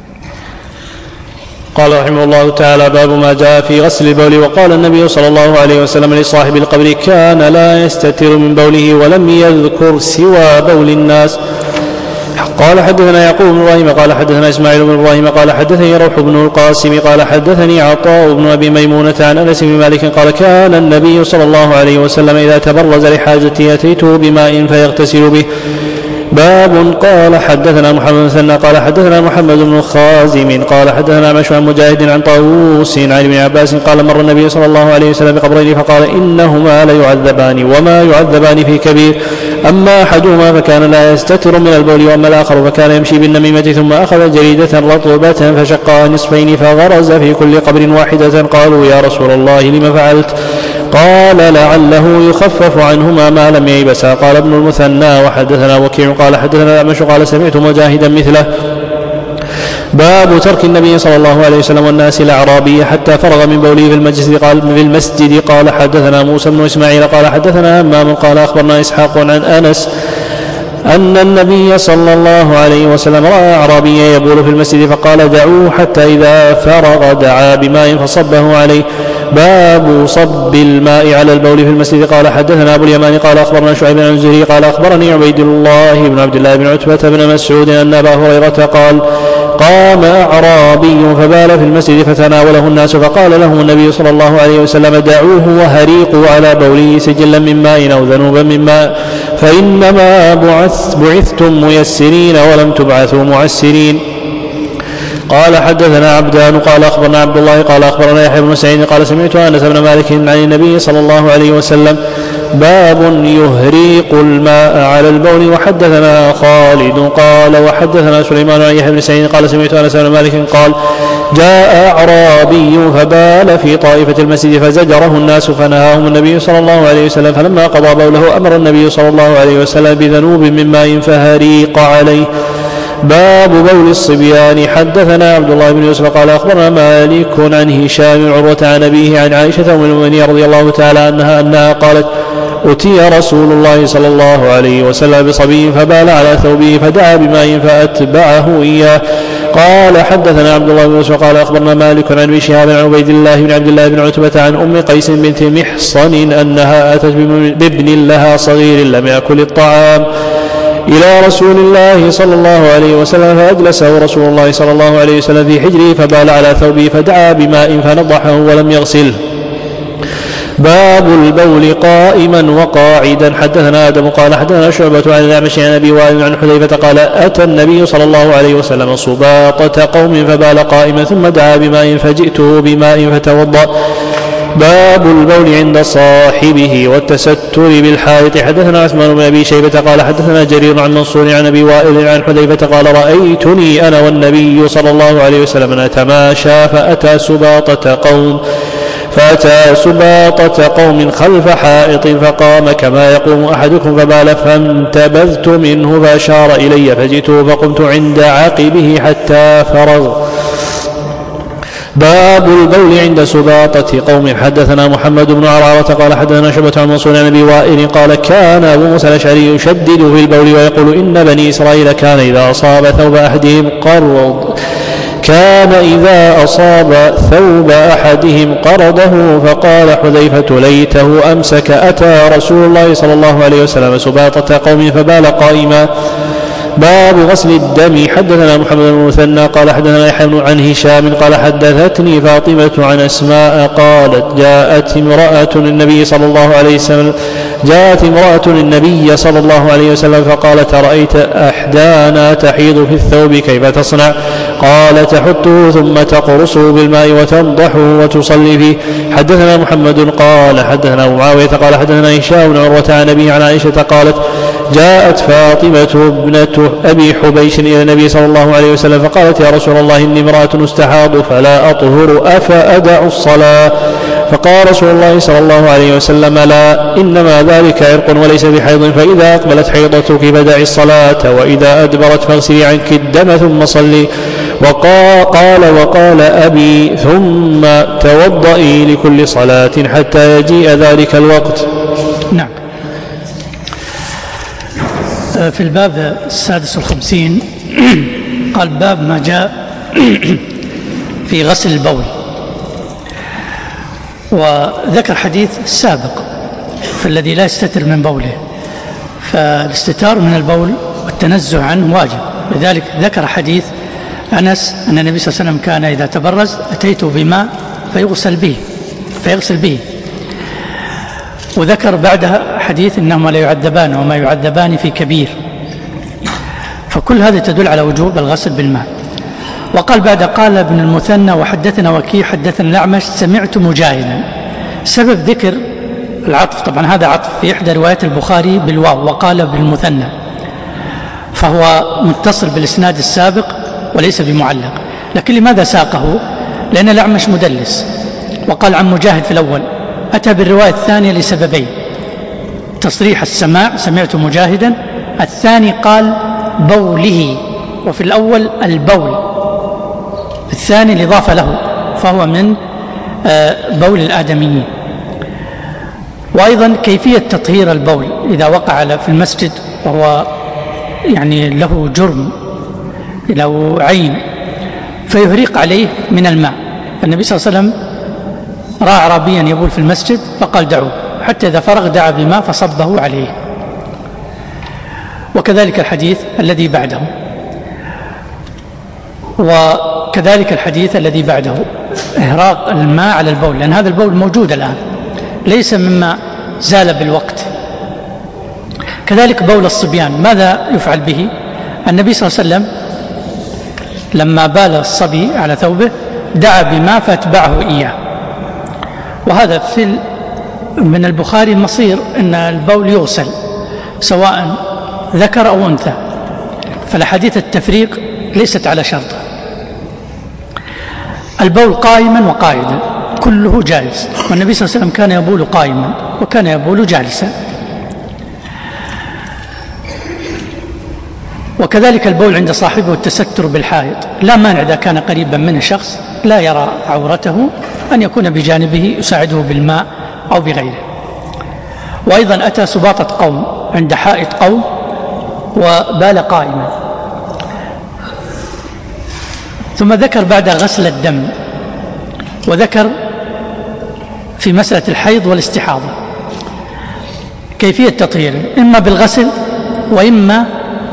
قال رحمه الله تعالى باب ما جاء في غسل البول. وقال النبي صلى الله عليه وسلم لصاحب القبر كان لا يستتر من بوله ولم يذكر سوى بول الناس. قال حدثنا يعقوب بن ابراهيم قال حدثنا اسماعيل بن ابراهيم قال حدثني روح بن القاسم قال حدثني عطاء بن ابي ميمونة عن انس بن مالك قال كان النبي صلى الله عليه وسلم اذا تبرز لحاجته اتيته بماء فيغتسل به. باب. قال حدثنا محمد بن مثنى قال حدثنا محمد بن خازم قال حدثنا مشهور عن مجاهد عن طاووس عن ابن عباس قال مر النبي صلى الله عليه وسلم بقبرين فقال إنهما ليعذبان وما يعذبان في كبير، أما أحدهما فكان لا يستتر من البول وأما الآخر فكان يمشي بالنميمة ثم أخذ جريدة رطبة فشقها نصفين فغرز في كل قبر واحدة. قالوا يا رسول الله لم فعلت؟ قال لعله يخفف عنهما ما لم ييبسا. قال ابن المثنى وحدثنا وكيع قال حدثنا الأعمش قال سمعت مجاهدا مثله. باب ترك النبي صلى الله عليه وسلم والناس الأعرابي حتى فرغ من بوله في المسجد. قال حدثنا موسى بن إسماعيل قال حدثنا همام قال أخبرنا إسحاق عن أنس أن النبي صلى الله عليه وسلم رأى أعرابيا يبول في المسجد فقال دعوه حتى إذا فرغ دعا بماء فصبه عليه. باب صب الماء على البول في المسجد. قال حدثنا أبو اليمان قال أخبرنا شعيب بن الزهري قال أخبرني عبيد الله بن عبد الله بن عتبة بن مسعود أن أبا هريرة قال قام أعرابي فبال في المسجد فتناوله الناس فقال لهم النبي صلى الله عليه وسلم دعوه وهريقوا على بوله سجلا من ماء أو ذنوبا من ماء فإنما بعثتم ميسرين ولم تبعثوا معسرين. قال حدثنا عبدان قال أخبرنا عبد الله قال أخبرنا يحيى بن سعيد قال سمعت أنس بن مالك عن النبي صلى الله عليه وسلم باب يهريق الماء على البول. وحدثنا خالد قال وحدثنا سليمان عن يحيى بن سعيد قال سمعت أنس بن مالك قال جاء أعرابي فبال في طائفة المسجد فزجره الناس فنهاهم النبي صلى الله عليه وسلم فلما قضى بوله أمر النبي صلى الله عليه وسلم بذنوب من ماء فهريق عليه. باب بول الصبيان. حدثنا عبد الله بن يوسف قال أخبرنا مالك عن هشام عروة عن أبيه عن عائشة أم المؤمنين رضي الله تعالى عنها أنها قالت أتي رسول الله صلى الله عليه وسلم بصبي فبال على ثوبه فدعا بماء فأتبعه إياه. قال حدثنا عبد الله بن يوسف قال أخبرنا مالك عن ابن شهاب عن عبيد الله بن عبد الله بن عتبة عن أم قيس بنت محصن أنها أتت بابن لها صغير لم يأكل الطعام إلى رسول الله صلى الله عليه وسلم فأجلسه رسول الله صلى الله عليه وسلم في حجره فبال على ثوبه فدعا بماء فنضحه ولم يغسله. باب البول قائما وقاعدا. حدثنا آدم قال حدثنا شعبة عن الأعمش عن أبي وائل عن حذيفة قال أتى النبي صلى الله عليه وسلم سباطة قوم فبال قائما ثم دعا بماء فجئته بماء فتوضأ. باب البول عند صاحبه والتستر بالحائط. حدثنا عثمان بن أبي شيبة قال حدثنا جرير عن منصور عن أبي وائل عن حذيفة قال رأيتني أنا والنبي صلى الله عليه وسلم نتماشى فأتى سباطة قوم خلف حائط فقام كما يقوم أحدكم فبال فانتبذت منه فأشار إلي فجئته فقمت عند عقبه حتى فرغ. باب البول عند سباطة قوم. حدثنا محمد بن عرارة قال حدثنا شعبة عن منصور عن أبي وائل قال كان أبو موسى الأشعري يشدد في البول ويقول إن بني إسرائيل كان إذا أصاب ثوب أحدهم قرضه. فقال حذيفة ليته أمسك. أتى رسول الله صلى الله عليه وسلم سباطة قوم فبال قائما. باب غسل الدم. حدثنا محمد بن المثنى قال حدثنا يحيى عن هشام قال حدثتني فاطمة عن أسماء قالت جاءت امرأة النبي صلى الله عليه وسلم فقالت رأيت أحدانا تحيض في الثوب كيف تصنع؟ قال تحته ثم تقرصه بالماء وتنضحه وتصلي فيه. حدثنا محمد قال حدثنا أبو معاوية قال حدثنا هشام عروة عن أبيه عن عائشة قالت جاءت فاطمة ابنة أبي حبيش إلى النبي صلى الله عليه وسلم فقالت يا رسول الله إني امرأة استحاض فلا أطهر أفأدع الصلاة؟ فقال رسول الله صلى الله عليه وسلم لا إنما ذلك عرق وليس بحيض فإذا أقبلت حيضتك فدعي الصلاة وإذا أدبرت فاغسلي عنك الدم ثم صلي. وقال أبي ثم توضئي لكل صلاة حتى يجيء ذلك الوقت. نعم. في الباب 56 قال باب ما جاء في غسل البول، وذكر حديث السابق في الذي لا يستتر من بوله، فالاستتار من البول والتنزه عنه واجب. لذلك ذكر حديث أنس أن النبي صلى الله عليه وسلم كان إذا تبرز أتيته بماء فيغسل به. وذكر بعدها حديث إنهما لا يعذبان وما يعذبان في كبير، فكل هذا تدل على وجوب الغسل بالماء. وقال بعد قال ابن المثنى وحدثنا وكيع حدثنا الأعمش سمعت مجاهدا. سبب ذكر العطف طبعا هذا عطف في إحدى روايات البخاري بالواو وقال بالمثنى، فهو متصل بالإسناد السابق وليس بمعلق. لكن لماذا ساقه؟ لأن الأعمش مدلس، وقال عن مجاهد في الأول. أتى بالرواية الثانية لسببين: تصريح السماع سمعت مجاهدا، الثاني قال بوله، وفي الأول البول، في الثاني الإضافة له، فهو من بول الآدميين. وأيضا كيفية تطهير البول إذا وقع في المسجد وهو يعني له جرم، له عين، فيهريق عليه من الماء. فالنبي صلى الله عليه وسلم رأى أعرابيا يبول في المسجد فقال دعوه، حتى إذا فرغ دعا بماء فصبه عليه. وكذلك الحديث الذي بعده. وكذلك الحديث الذي بعده إهراق الماء على البول، لأن هذا البول موجود الآن ليس مما زال بالوقت. كذلك بول الصبيان ماذا يفعل به؟ النبي صلى الله عليه وسلم لما بال الصبي على ثوبه دعا بماء فاتبعه إياه، وهذا من البخاري المصير أن البول يغسل سواء ذكر أو أنثى، فالحديث التفريق ليست على شرطه. البول قائما وقاعدا كله جالس، والنبي صلى الله عليه وسلم كان يبول قائما وكان يبول جالسا. وكذلك البول عند صاحبه التستر بالحائط، لا مانع إذا كان قريبا من الشخص لا يرى عورته أن يكون بجانبه يساعده بالماء أو بغيره. وأيضا أتى سباطة قوم عند حائط قوم وبال قائما، ثم ذكر بعد غسل الدم، وذكر في مسألة الحيض والاستحاضة كيفية تطهيره، إما بالغسل وإما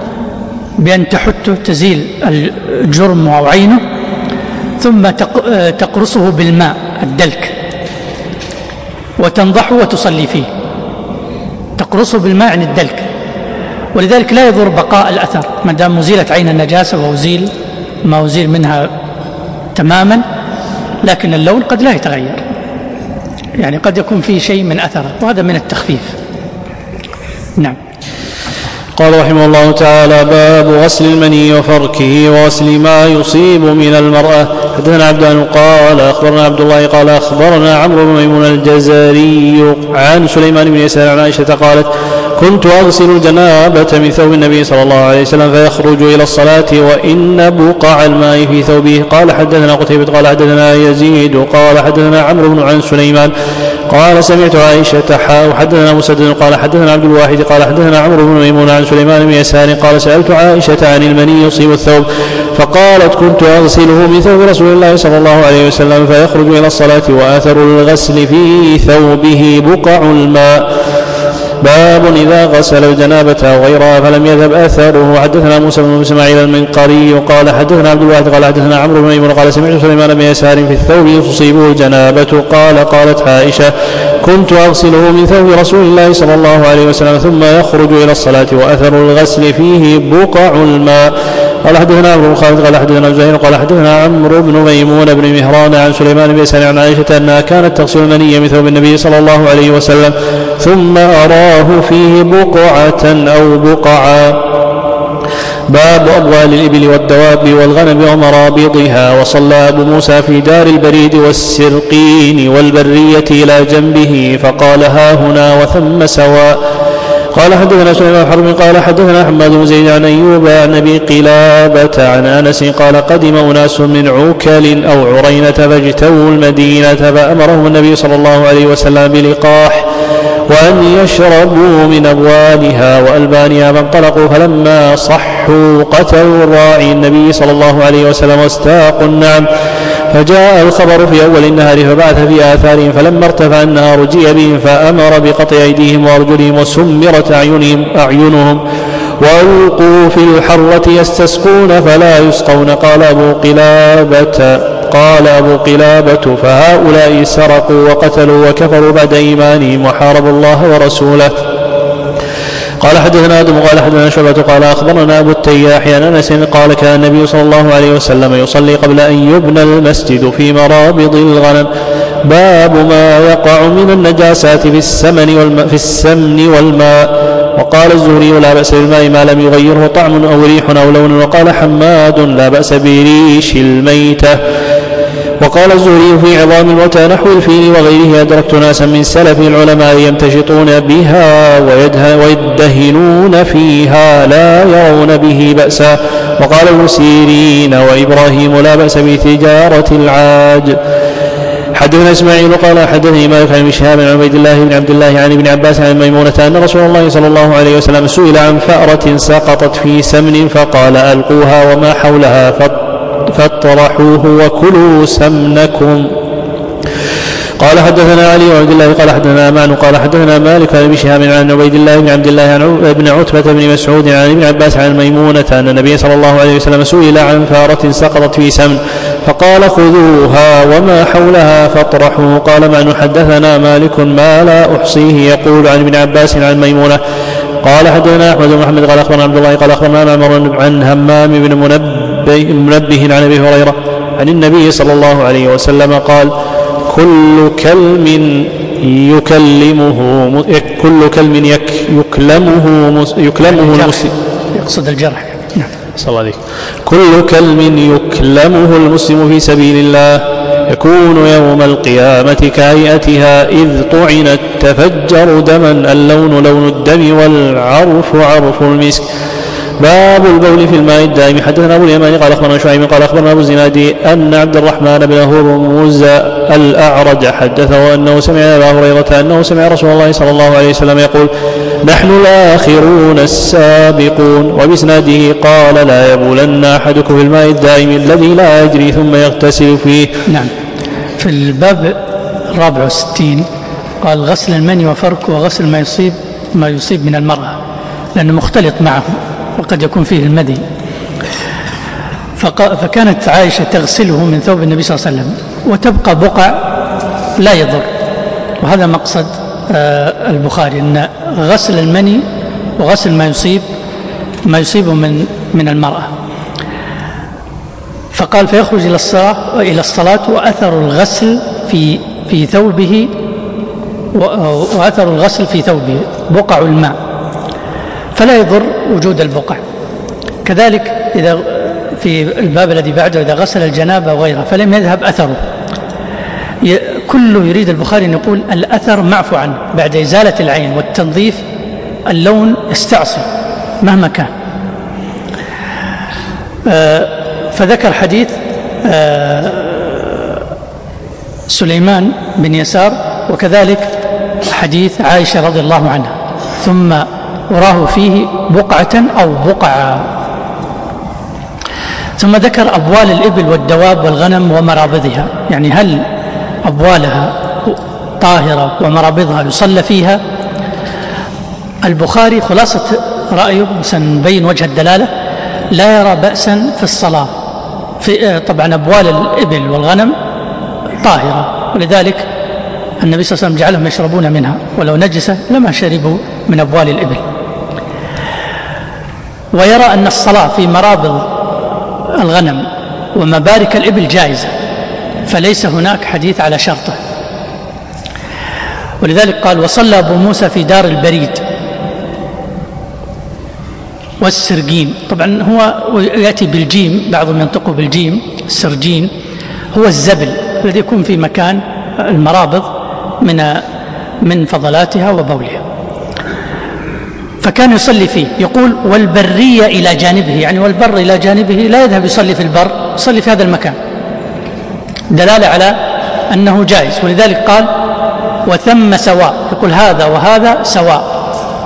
بأن تحته تزيل الجرم أو عينه، ثم تقرصه بالماء الدلك وتنضحه وتصلي فيه. تقرصه بالماء عن الدلك، ولذلك لا يضر بقاء الأثر ما دام أزيلت عين النجاسة وأزيل ما أزيل منها تماما، لكن اللون قد لا يتغير، يعني قد يكون فيه شيء من أثره، وهذا من التخفيف. نعم. قال رحمه الله تعالى: باب غسل المني وفركه وغسل ما يصيب من المرأة. حدثنا عبدان قال أخبرنا عبد الله قال أخبرنا عمرو بن ميمون الجزري عن سليمان بن يسار عن عائشة قالت: كنت أغسل الجنابة من ثوب النبي صلى الله عليه وسلم فيخرج إلى الصلاة وإن بقع الماء في ثوبه. قال حدثنا قتيبة قال حدثنا يزيد قال حدثنا عمرو بن عن سليمان قال سمعت عائشة حدثنا مسدد قال حدثنا عبد الواحد قال حدثنا عمرو بن ميمون عن سليمان بن يسار قال سألت عائشة عن المني يصيب الثوب فقالت: كنت أغسله من ثوب رسول الله صلى الله عليه وسلم فيخرج إلى الصلاة وآثر الغسل في ثوبه بقع الماء. باب إذا غسل الجنابة أو غيرها فلم يذهب أثره. حدثنا موسى بن إسماعيل المنقري قال حدثنا عبد الواحد قال حدثنا عمرو بن ميمون قال سمعت سليمان بن يسار في الثوب تصيبه الجنابة قالت عائشة: كنت أغسله من ثوب رسول الله صلى الله عليه وسلم ثم يخرج إلى الصلاة وأثر الغسل فيه بقع الماء. قال حدثنا عمرو بن خالد قال حدثنا زهير قال حدثنا عمرو بن ميمون بن مهران عن سليمان بن يسار عن عائشة أنها كانت تغسل المني من ثوب النبي صلى الله عليه وسلم ثم أراه فيه بقعة أو بقعا. باب أبوال الإبل والدواب والغنم ومرابضها. وصلى أبو موسى في دار البريد والسرقين والبرية إلى جنبه فقال: ها هنا وثم سواء. قال حدثنا سليمان بن حرب قال حدثنا حماد بن زيد عن أيوب عن أبي قلابة عن أنس قال: قدم أناس من عكل أو عرينة فاجتووا المدينة فأمرهم النبي صلى الله عليه وسلم بلقاح وأن يشربوا من أبوالها وألبانها، فانطلقوا فلما صحوا قتلوا الراعي النبي صلى الله عليه وسلم واستاقوا النعم. فجاء الخبر في أول النهار فبعث في آثارهم فلما ارتفع النهار جيء بهم فأمر بقطع أيديهم وأرجلهم وسمرت أعينهم وألقوا في الحرة يستسقون فلا يسقون. قال أبو قلابة: فهؤلاء سرقوا وقتلوا وكفروا بعد إيمانهم وحاربوا الله ورسوله. قال حدثنا آدم قال حدثنا شعبة قال أخبرنا أبو التياح عن أنس قال: كان النبي صلى الله عليه وسلم يصلي قبل أن يبنى المسجد في مرابض الغنم. باب ما يقع من النجاسات في السمن والماء. وقال الزهري: لا بأس بالماء ما لم يغيره طعم أو ريح أو لون. وقال حماد: لا بأس بريش الميتة. وقال الزهري في عظام الموتى نحو الفيل وغيره: أدركت ناسا من سلف العلماء يمتشطون بها ويدهنون فيها لا يرون به بأسا. وقال ابن سيرين وإبراهيم: لا بأس بتجارة العاج. حدثنا إسماعيل قال حدثني مالك عن شهاب عن عبيد الله بن عبد الله عن ابن عباس عن ميمونة أن رسول الله صلى الله عليه وسلم سئل عن فأرة سقطت في سمن فقال: ألقوها وما حولها فاطرحوه وكلوا سمنكم. قال حدثنا علي وعبد الله قال حدثنا معن قال حدثنا مالك عن ابي شهاب عن عبيد الله بن عبد الله بن عتبة بن مسعود عن ابن عباس عن ميمونة أن النبي صلى الله عليه وسلم سئل عن فارة سقطت في سمن فقال خذوها وما حولها فاطرحوا. قال معن حدثنا مالك ما لا أحصيه يقول عن ابن عباس عن ميمونة. قال حدثنا أحمد بن محمد قال أخبرنا عبد الله قال أخبرنا معمر عن همام بن منبه عن أبي هريرة عن النبي صلى الله عليه وسلم قال كل كلم يكلمه المسلم يقصد الجرح. صلى الله عليه. كل كلم يكلمه المسلم في سبيل الله يكون يوم القيامة كهيئتها إذ طعنت تفجر دما اللون لون الدم والعرف عرف المسك. باب البول في الماء الدائم. حدثنا أبو اليماني قال أخبرنا شعيب قال أخبرنا أبو الزناد أن عبد الرحمن بن هرمز الأعرج حدثه أنه سمع أبا هريرة أنه سمع رسول الله صلى الله عليه وسلم يقول نحن الآخرون السابقون. وبإسناده قال لا يبولن أحدكم في الماء الدائم الذي لا يجري ثم يغتسل فيه. نعم. في الباب 64 قال غسل المني وفرك وغسل ما يصيب من المرأة لأنه مختلط معه وقد يكون فيه المذي. فكانت عائشة تغسله من ثوب النبي صلى الله عليه وسلم وتبقى بقع لا يضر. وهذا مقصد البخاري أن غسل المني وغسل ما يصيبه من المرأة. فقال فيخرج إلى الصلاة وأثر الغسل في ثوبه وأثر الغسل في ثوبه بقع الماء فلا يضر وجود البقع. كذلك إذا في الباب الذي بعده إذا غسل الجنابة وغيرها فلم يذهب أثره كله يريد البخاري أن يقول الأثر معفو عنه بعد إزالة العين والتنظيف اللون يستعصي مهما كان. فذكر حديث سليمان بن يسار وكذلك حديث عائشة رضي الله عنها ثم وراه فيه بقعة أو بقعة. ثم ذكر أبوال الإبل والدواب والغنم ومرابضها يعني هل أبوالها طاهرة ومرابضها يصلى فيها. البخاري خلاصة رأيه سنبين وجه الدلالة لا يرى بأسا في الصلاة طبعا أبوال الإبل والغنم طاهرة ولذلك النبي صلى الله عليه وسلم جعلهم يشربون منها ولو نجسة لما شربوا من أبوال الإبل. ويرى أن الصلاة في مرابض الغنم ومبارك الإبل جائزة فليس هناك حديث على شرطه. ولذلك قال وصلى أبو موسى في دار البريد والسرجين. طبعا هو يأتي بالجيم بعضهم ينطقه بالجيم. السرجين هو الزبل الذي يكون في مكان المرابض من فضلاتها وبولها فكان يصلي فيه. يقول والبرية إلى جانبه يعني والبر إلى جانبه لا يذهب يصلي في البر يصلي في هذا المكان دلالة على أنه جائز. ولذلك قال وثم سواء يقول هذا وهذا سواء.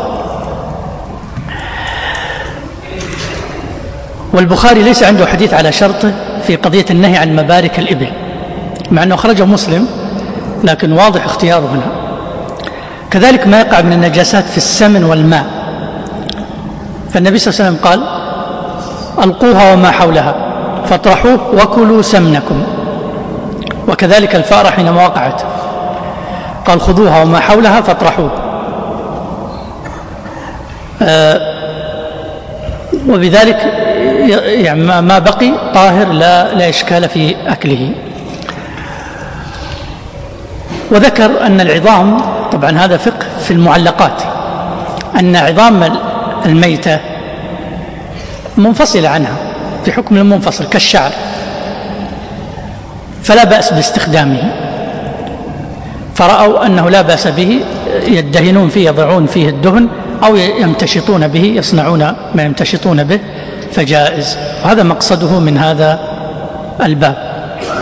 والبخاري ليس عنده حديث على شرطه في قضية النهي عن مبارك الإبل مع أنه أخرجه مسلم لكن واضح اختياره هنا. كذلك ما يقع من النجاسات في السمن والماء فالنبي صلى الله عليه وسلم قال ألقوها وما حولها فاطرحوه وكلوا سمنكم. وكذلك الفأرة حينما وقعت قال خذوها وما حولها فاطرحوه. وبذلك يعني ما بقي طاهر لا إشكال في أكله. وذكر أن العظام طبعا هذا فقه في المعلقات أن عظام الميتة منفصلة عنها في حكم المنفصل كالشعر فلا بأس باستخدامه. فرأوا أنه لا بأس به يدهنون فيه يضعون فيه الدهن أو يمتشطون به يصنعون ما يمتشطون به فجائز. وهذا مقصده من هذا الباب.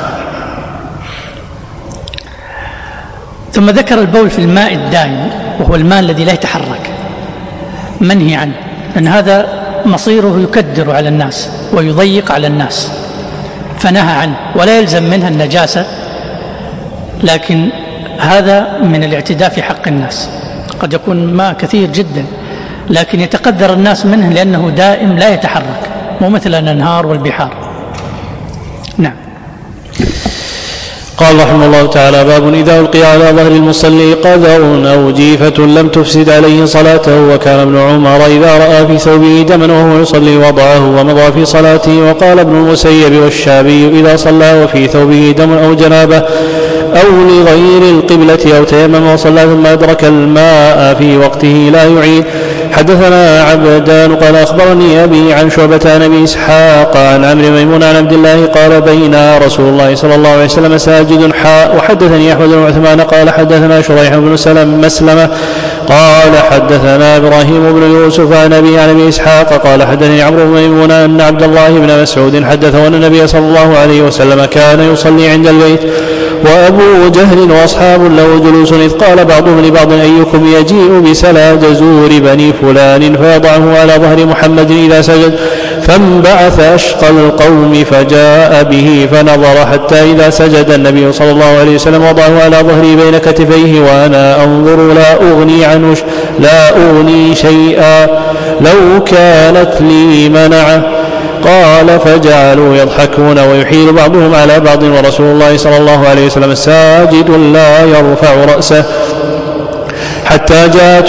ثم ذكر البول في الماء الدائم وهو الماء الذي لا يتحرك منهي عنه لأن هذا مصيره يكدر على الناس ويضيق على الناس فنهى عنه ولا يلزم منها النجاسة لكن هذا من الاعتداء في حق الناس. قد يكون ماء كثير جدا لكن يتقدر الناس منه لأنه دائم لا يتحرك، مو مثل الأنهار والبحار. نعم. قال رحمه الله تعالى: باب إذا ألقي على ظهر المصلي قدر أو جيفة لم تفسد عليه صلاته. وكان ابن عمر إذا رأى في ثوبه دما وهو يصلي وضعه ومضى في صلاته. وقال ابن المسيب والشعبي: إذا صلى وفي ثوبه دم أو جنابه أو لغير القبلة أو تيمم وصلى ثم أدرك الماء في وقته لا يعيد. حدثنا عبدان قال أخبرني أبي عن شعبة عن أبي إسحاق عن عمرو ميمون عن عبد الله قال: بين رسول الله صلى الله عليه وسلم ساجد حاء. وحدثني أحمد بن عثمان قال حدثنا شريح بن مسلمة قال حدثنا إبراهيم بن يوسف عن أبي عن أبي إسحاق قال حدثني عمرو بن ميمون أن عبد الله بن مسعود حدثه أن النبي صلى الله عليه وسلم كان يصلي عند البيت وأبو جهل وأصحاب له جلوس، إذ قال بعضهم لبعض: أيكم يجيء بسلا جزور بني فلان فيضعه على ظهر محمد إذا سجد؟ فانبعث أشقى القوم فجاء به فنظر حتى إذا سجد النبي صلى الله عليه وسلم وضعه على ظهري بين كتفيه وأنا أنظر لا أغني شيئا لو كانت لي منعه. قال: فجعلوا يضحكون ويحيل بعضهم على بعض ورسول الله صلى الله عليه وسلم ساجد لا يرفع رأسه حتى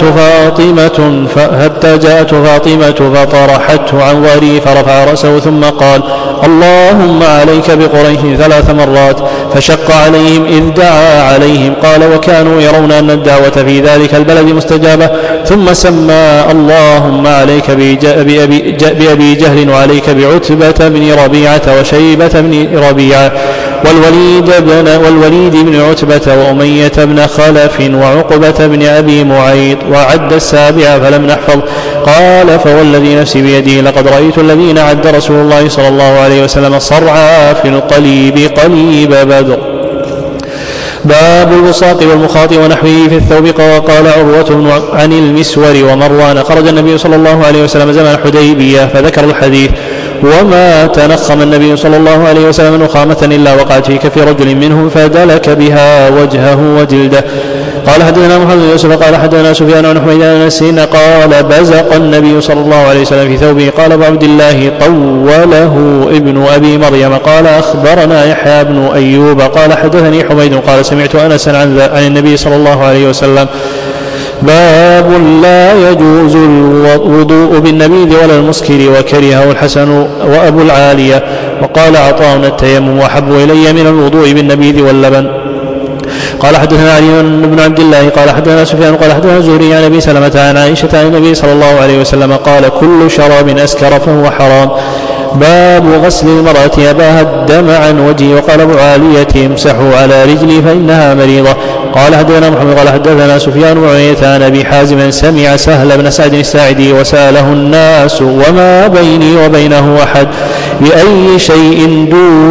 جاءت فاطمة فطرحته عن ظهره فرفع رأسه ثم قال: اللهم عليك بقريش 3 مرات، فشق عليهم إذ دعا عليهم. قال: وكانوا يرون أن الدعوة في ذلك البلد مستجابة. ثم سمى: اللهم عليك بأبي جهل وعليك بعتبة بن ربيعة وشيبة بن ربيعة والوليد بن عتبة وأمية بن خلف وعقبة بن أبي معيط، وعد 7 فلم نحفظ. قال: فوالذي نفسي بيده لقد رأيت الذين عد رسول الله صلى الله عليه وسلم صرعى في القليب قليب بدر. باب البصاق والمخاط ونحوه في الثوب. قال عروة عن المسور ومروان: خرج النبي صلى الله عليه وسلم زمن حديبية فذكر الحديث: وما تنخم النبي صلى الله عليه وسلم نخامة إلا وقعت في كف رجل منهم فدلك بها وجهه وجلده. قال: حدثنا محمد بن يوسف قال حدثنا سفيان عن حميد بن أنس قال: بزق النبي صلى الله عليه وسلم في ثوبه. قال أبو عبد الله: طوله ابن أبي مريم. قال: أخبرنا يحيى بن أيوب قال حدثني حميد قال: سمعت أنسا عن النبي صلى الله عليه وسلم. باب لا يجوز الوضوء بالنبيذ ولا المسكر وكرهه الحسن وأبو العالية. وقال عطاء: التيمم أحب إلي من الوضوء بالنبيذ واللبن. قال: حدثنا علي بن عبد الله قال حدثنا سفيان قال حدثنا الزهري عن أبي سلمة عن عائشة عن النبي صلى الله عليه وسلم قال: كل شراب أسكر فهو حرام. باب غسل المرأة أباها الدم عن وجهه. وقال أبو عالية: امسحوا على رجلي فإنها مريضة. قال: حدثنا محمد قال حدثنا سفيان وعيينة عن أبي حازم سمع سهل بن سعد الساعدي وسأله الناس: وما بيني وبينه أحد بأي شيء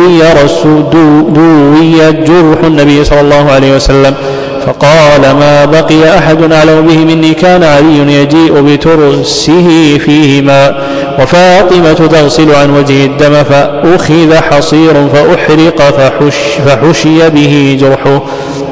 دوي جرح النبي صلى الله عليه وسلم؟ فقال: ما بقي أحد أعلم به مني. كان علي يجيء بترسه فيه ماء وفاطمة تغسل عن وجه الدم فأخذ حصير فأحرق فحشي به جرحه.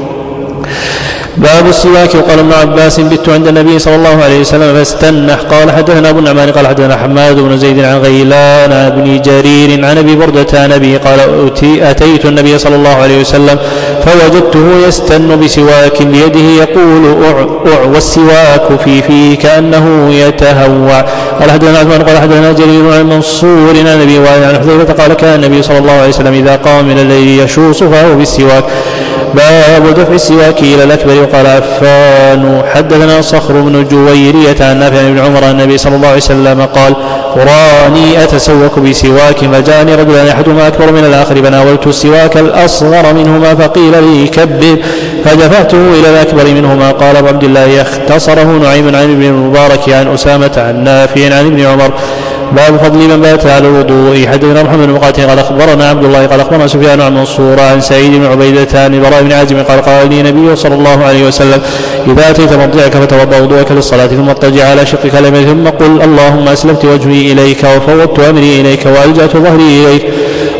باب السواك. وقال ابن عباس: بت عند النبي صلى الله عليه وسلم فاستنح. قال: حدثنا ابو النعمان قال حدثنا حماد بن زيد عن غيلان بن جرير عن ابي بردة عن ابي قال: اتيت النبي صلى الله عليه وسلم فوجدته يستن بسواك بيده يقول: والسواك في فيه كأنه يتهوع. قال: حدثنا عثمان قال حدثنا جرير عن منصور عن ابي وائل عن حذيفة قال: كان النبي صلى الله عليه وسلم اذا قام من الليل يشوص فهو بالسواك. باب دفع السواك إلى الأكبر. وقال عفان: حدثنا صخر بن جويرية عن نافع بن عمر عن النبي صلى الله عليه وسلم قال: راني أتسوك بسواك فجاءني رجلان أحدهما أكبر من الآخر فناولت السواك الأصغر منهما فقيل لي كبر فدفعته إلى الأكبر منهما. قال أبو عبد الله: اختصره نعيم عن ابن المبارك عن أسامة عن نافع عن ابن عمر. باب فضل من بات على الوضوء. حدثنا محمد بن مقاتل قال اخبرنا عبد الله قال اخبرنا سفيان عن منصور عن سعيد بن عبيدة عن البراء بن عازم قال: قال لي النبي صلى الله عليه وسلم: اذا اتيت مرضعك فتوضا وضوءك للصلاه ثم اضطجع على شقك اليمين ثم قل: اللهم اسلمت وجهي اليك وفوضت امري اليك والجات ظهري اليك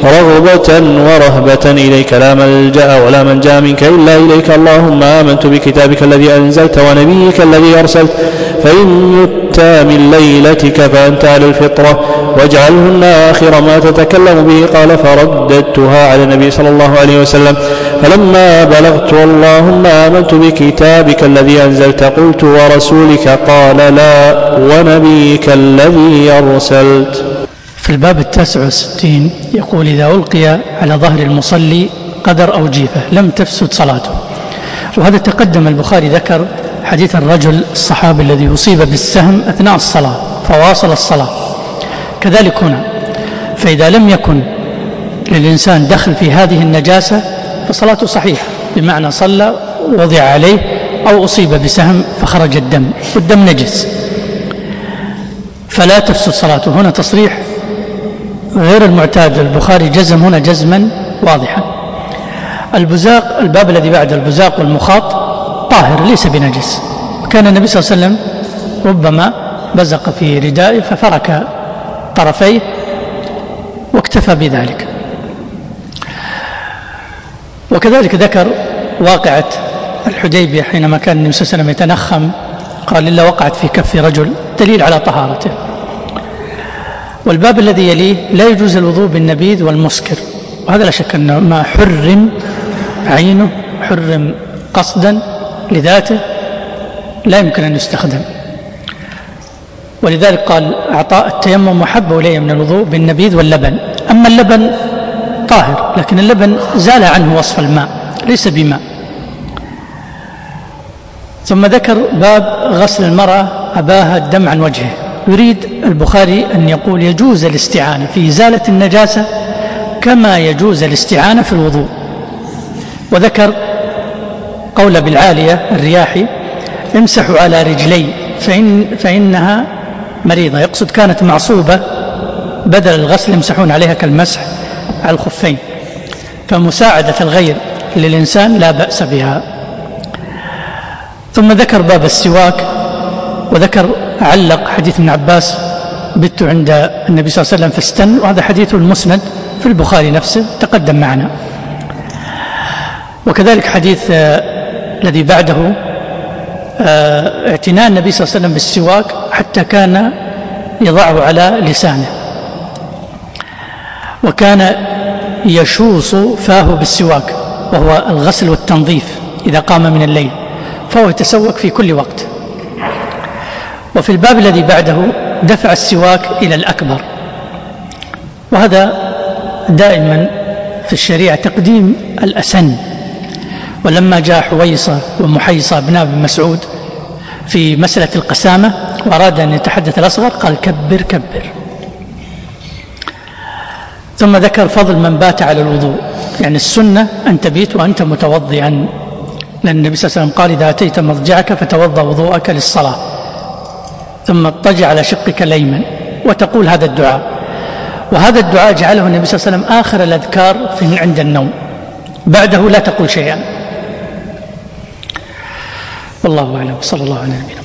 رغبة ورهبة إليك لا ملجأ ولا منجا منك إلا إليك. اللهم آمنت بكتابك الذي أنزلت ونبيك الذي أرسلت، فإن مت من ليلتك فأنت على الفطرة، واجعلهن آخر ما تتكلم به. قال فرددتها على النبي صلى الله عليه وسلم، فلما بلغت اللهم آمنت بكتابك الذي أنزلت قلت ورسولك، قال لا ونبيك الذي أرسلت. في الباب 69 يقول: إذا ألقي على ظهر المصلي قدر أو جيفة لم تفسد صلاته. وهذا تقدم البخاري ذكر حديث الرجل الصحابي الذي أصيب بالسهم أثناء الصلاة فواصل الصلاة. كذلك هنا، فإذا لم يكن للإنسان دخل في هذه النجاسة فصلاته صحيحة، بمعنى صلى وضع عليه أو أصيب بسهم فخرج الدم والدم نجس فلا تفسد صلاته. هنا تصريح غير المعتاد، البخاري جزم هنا جزما واضحا. البزاق، الباب الذي بعد البزاق والمخاط طاهر ليس بنجس. كان النبي صلى الله عليه وسلم ربما بزق في ردائه ففرك طرفيه واكتفى بذلك. وكذلك ذكر واقعة الحديبية حينما كان النبي صلى الله عليه وسلم يتنخم، قال إلا وقعت في كف رجل، دليل على طهارته. والباب الذي يليه لا يجوز الوضوء بالنبيذ والمسكر، وهذا لا شك أنه ما حرم عينه، حرم قصدا لذاته، لا يمكن أن يستخدم. ولذلك قال أعطاء التيمم محب إلي من الوضوء بالنبيذ واللبن. أما اللبن طاهر، لكن اللبن زال عنه وصف الماء، ليس بماء. ثم ذكر باب غسل المرأة أباها الدم عن وجهه. يريد البخاري أن يقول يجوز الاستعانة في إزالة النجاسة كما يجوز الاستعانة في الوضوء. وذكر قول بالعالية الرياحي: امسحوا على رجلي فإنها مريضة، يقصد كانت معصوبة، بدل الغسل يمسحون عليها كالمسح على الخفين، فمساعدة الغير للإنسان لا بأس بها. ثم ذكر باب السواك، وذكر علق حديث ابن عباس: بت عند النبي صلى الله عليه وسلم فاستن، وهذا حديث المسند في البخاري نفسه تقدم معنا. وكذلك حديث الذي بعده اعتناء النبي صلى الله عليه وسلم بالسواك حتى كان يضعه على لسانه، وكان يشوص فاه بالسواك، وهو الغسل والتنظيف إذا قام من الليل، فهو يتسوك في كل وقت. وفي الباب الذي بعده دفع السواك إلى الأكبر، وهذا دائما في الشريعة تقديم الأسن. ولما جاء حويصة ومحيصة ابن مسعود في مسألة القسامة وأراد أن يتحدث الأصغر قال: كبر كبر. ثم ذكر فضل من بات على الوضوء، يعني السنة أن تبيت وأنت متوضئا، لأن النبي صلى الله عليه وسلم قال: إذا أتيت مضجعك فتوضأ وضوءك للصلاة، ثم اضطجع على شقك الأيمن وتقول هذا الدعاء. وهذا الدعاء جعله النبي صلى الله عليه وسلم آخر الأذكار عند النوم، بعده لا تقول شيئا. والله أعلم، صلى الله عليه وسلم.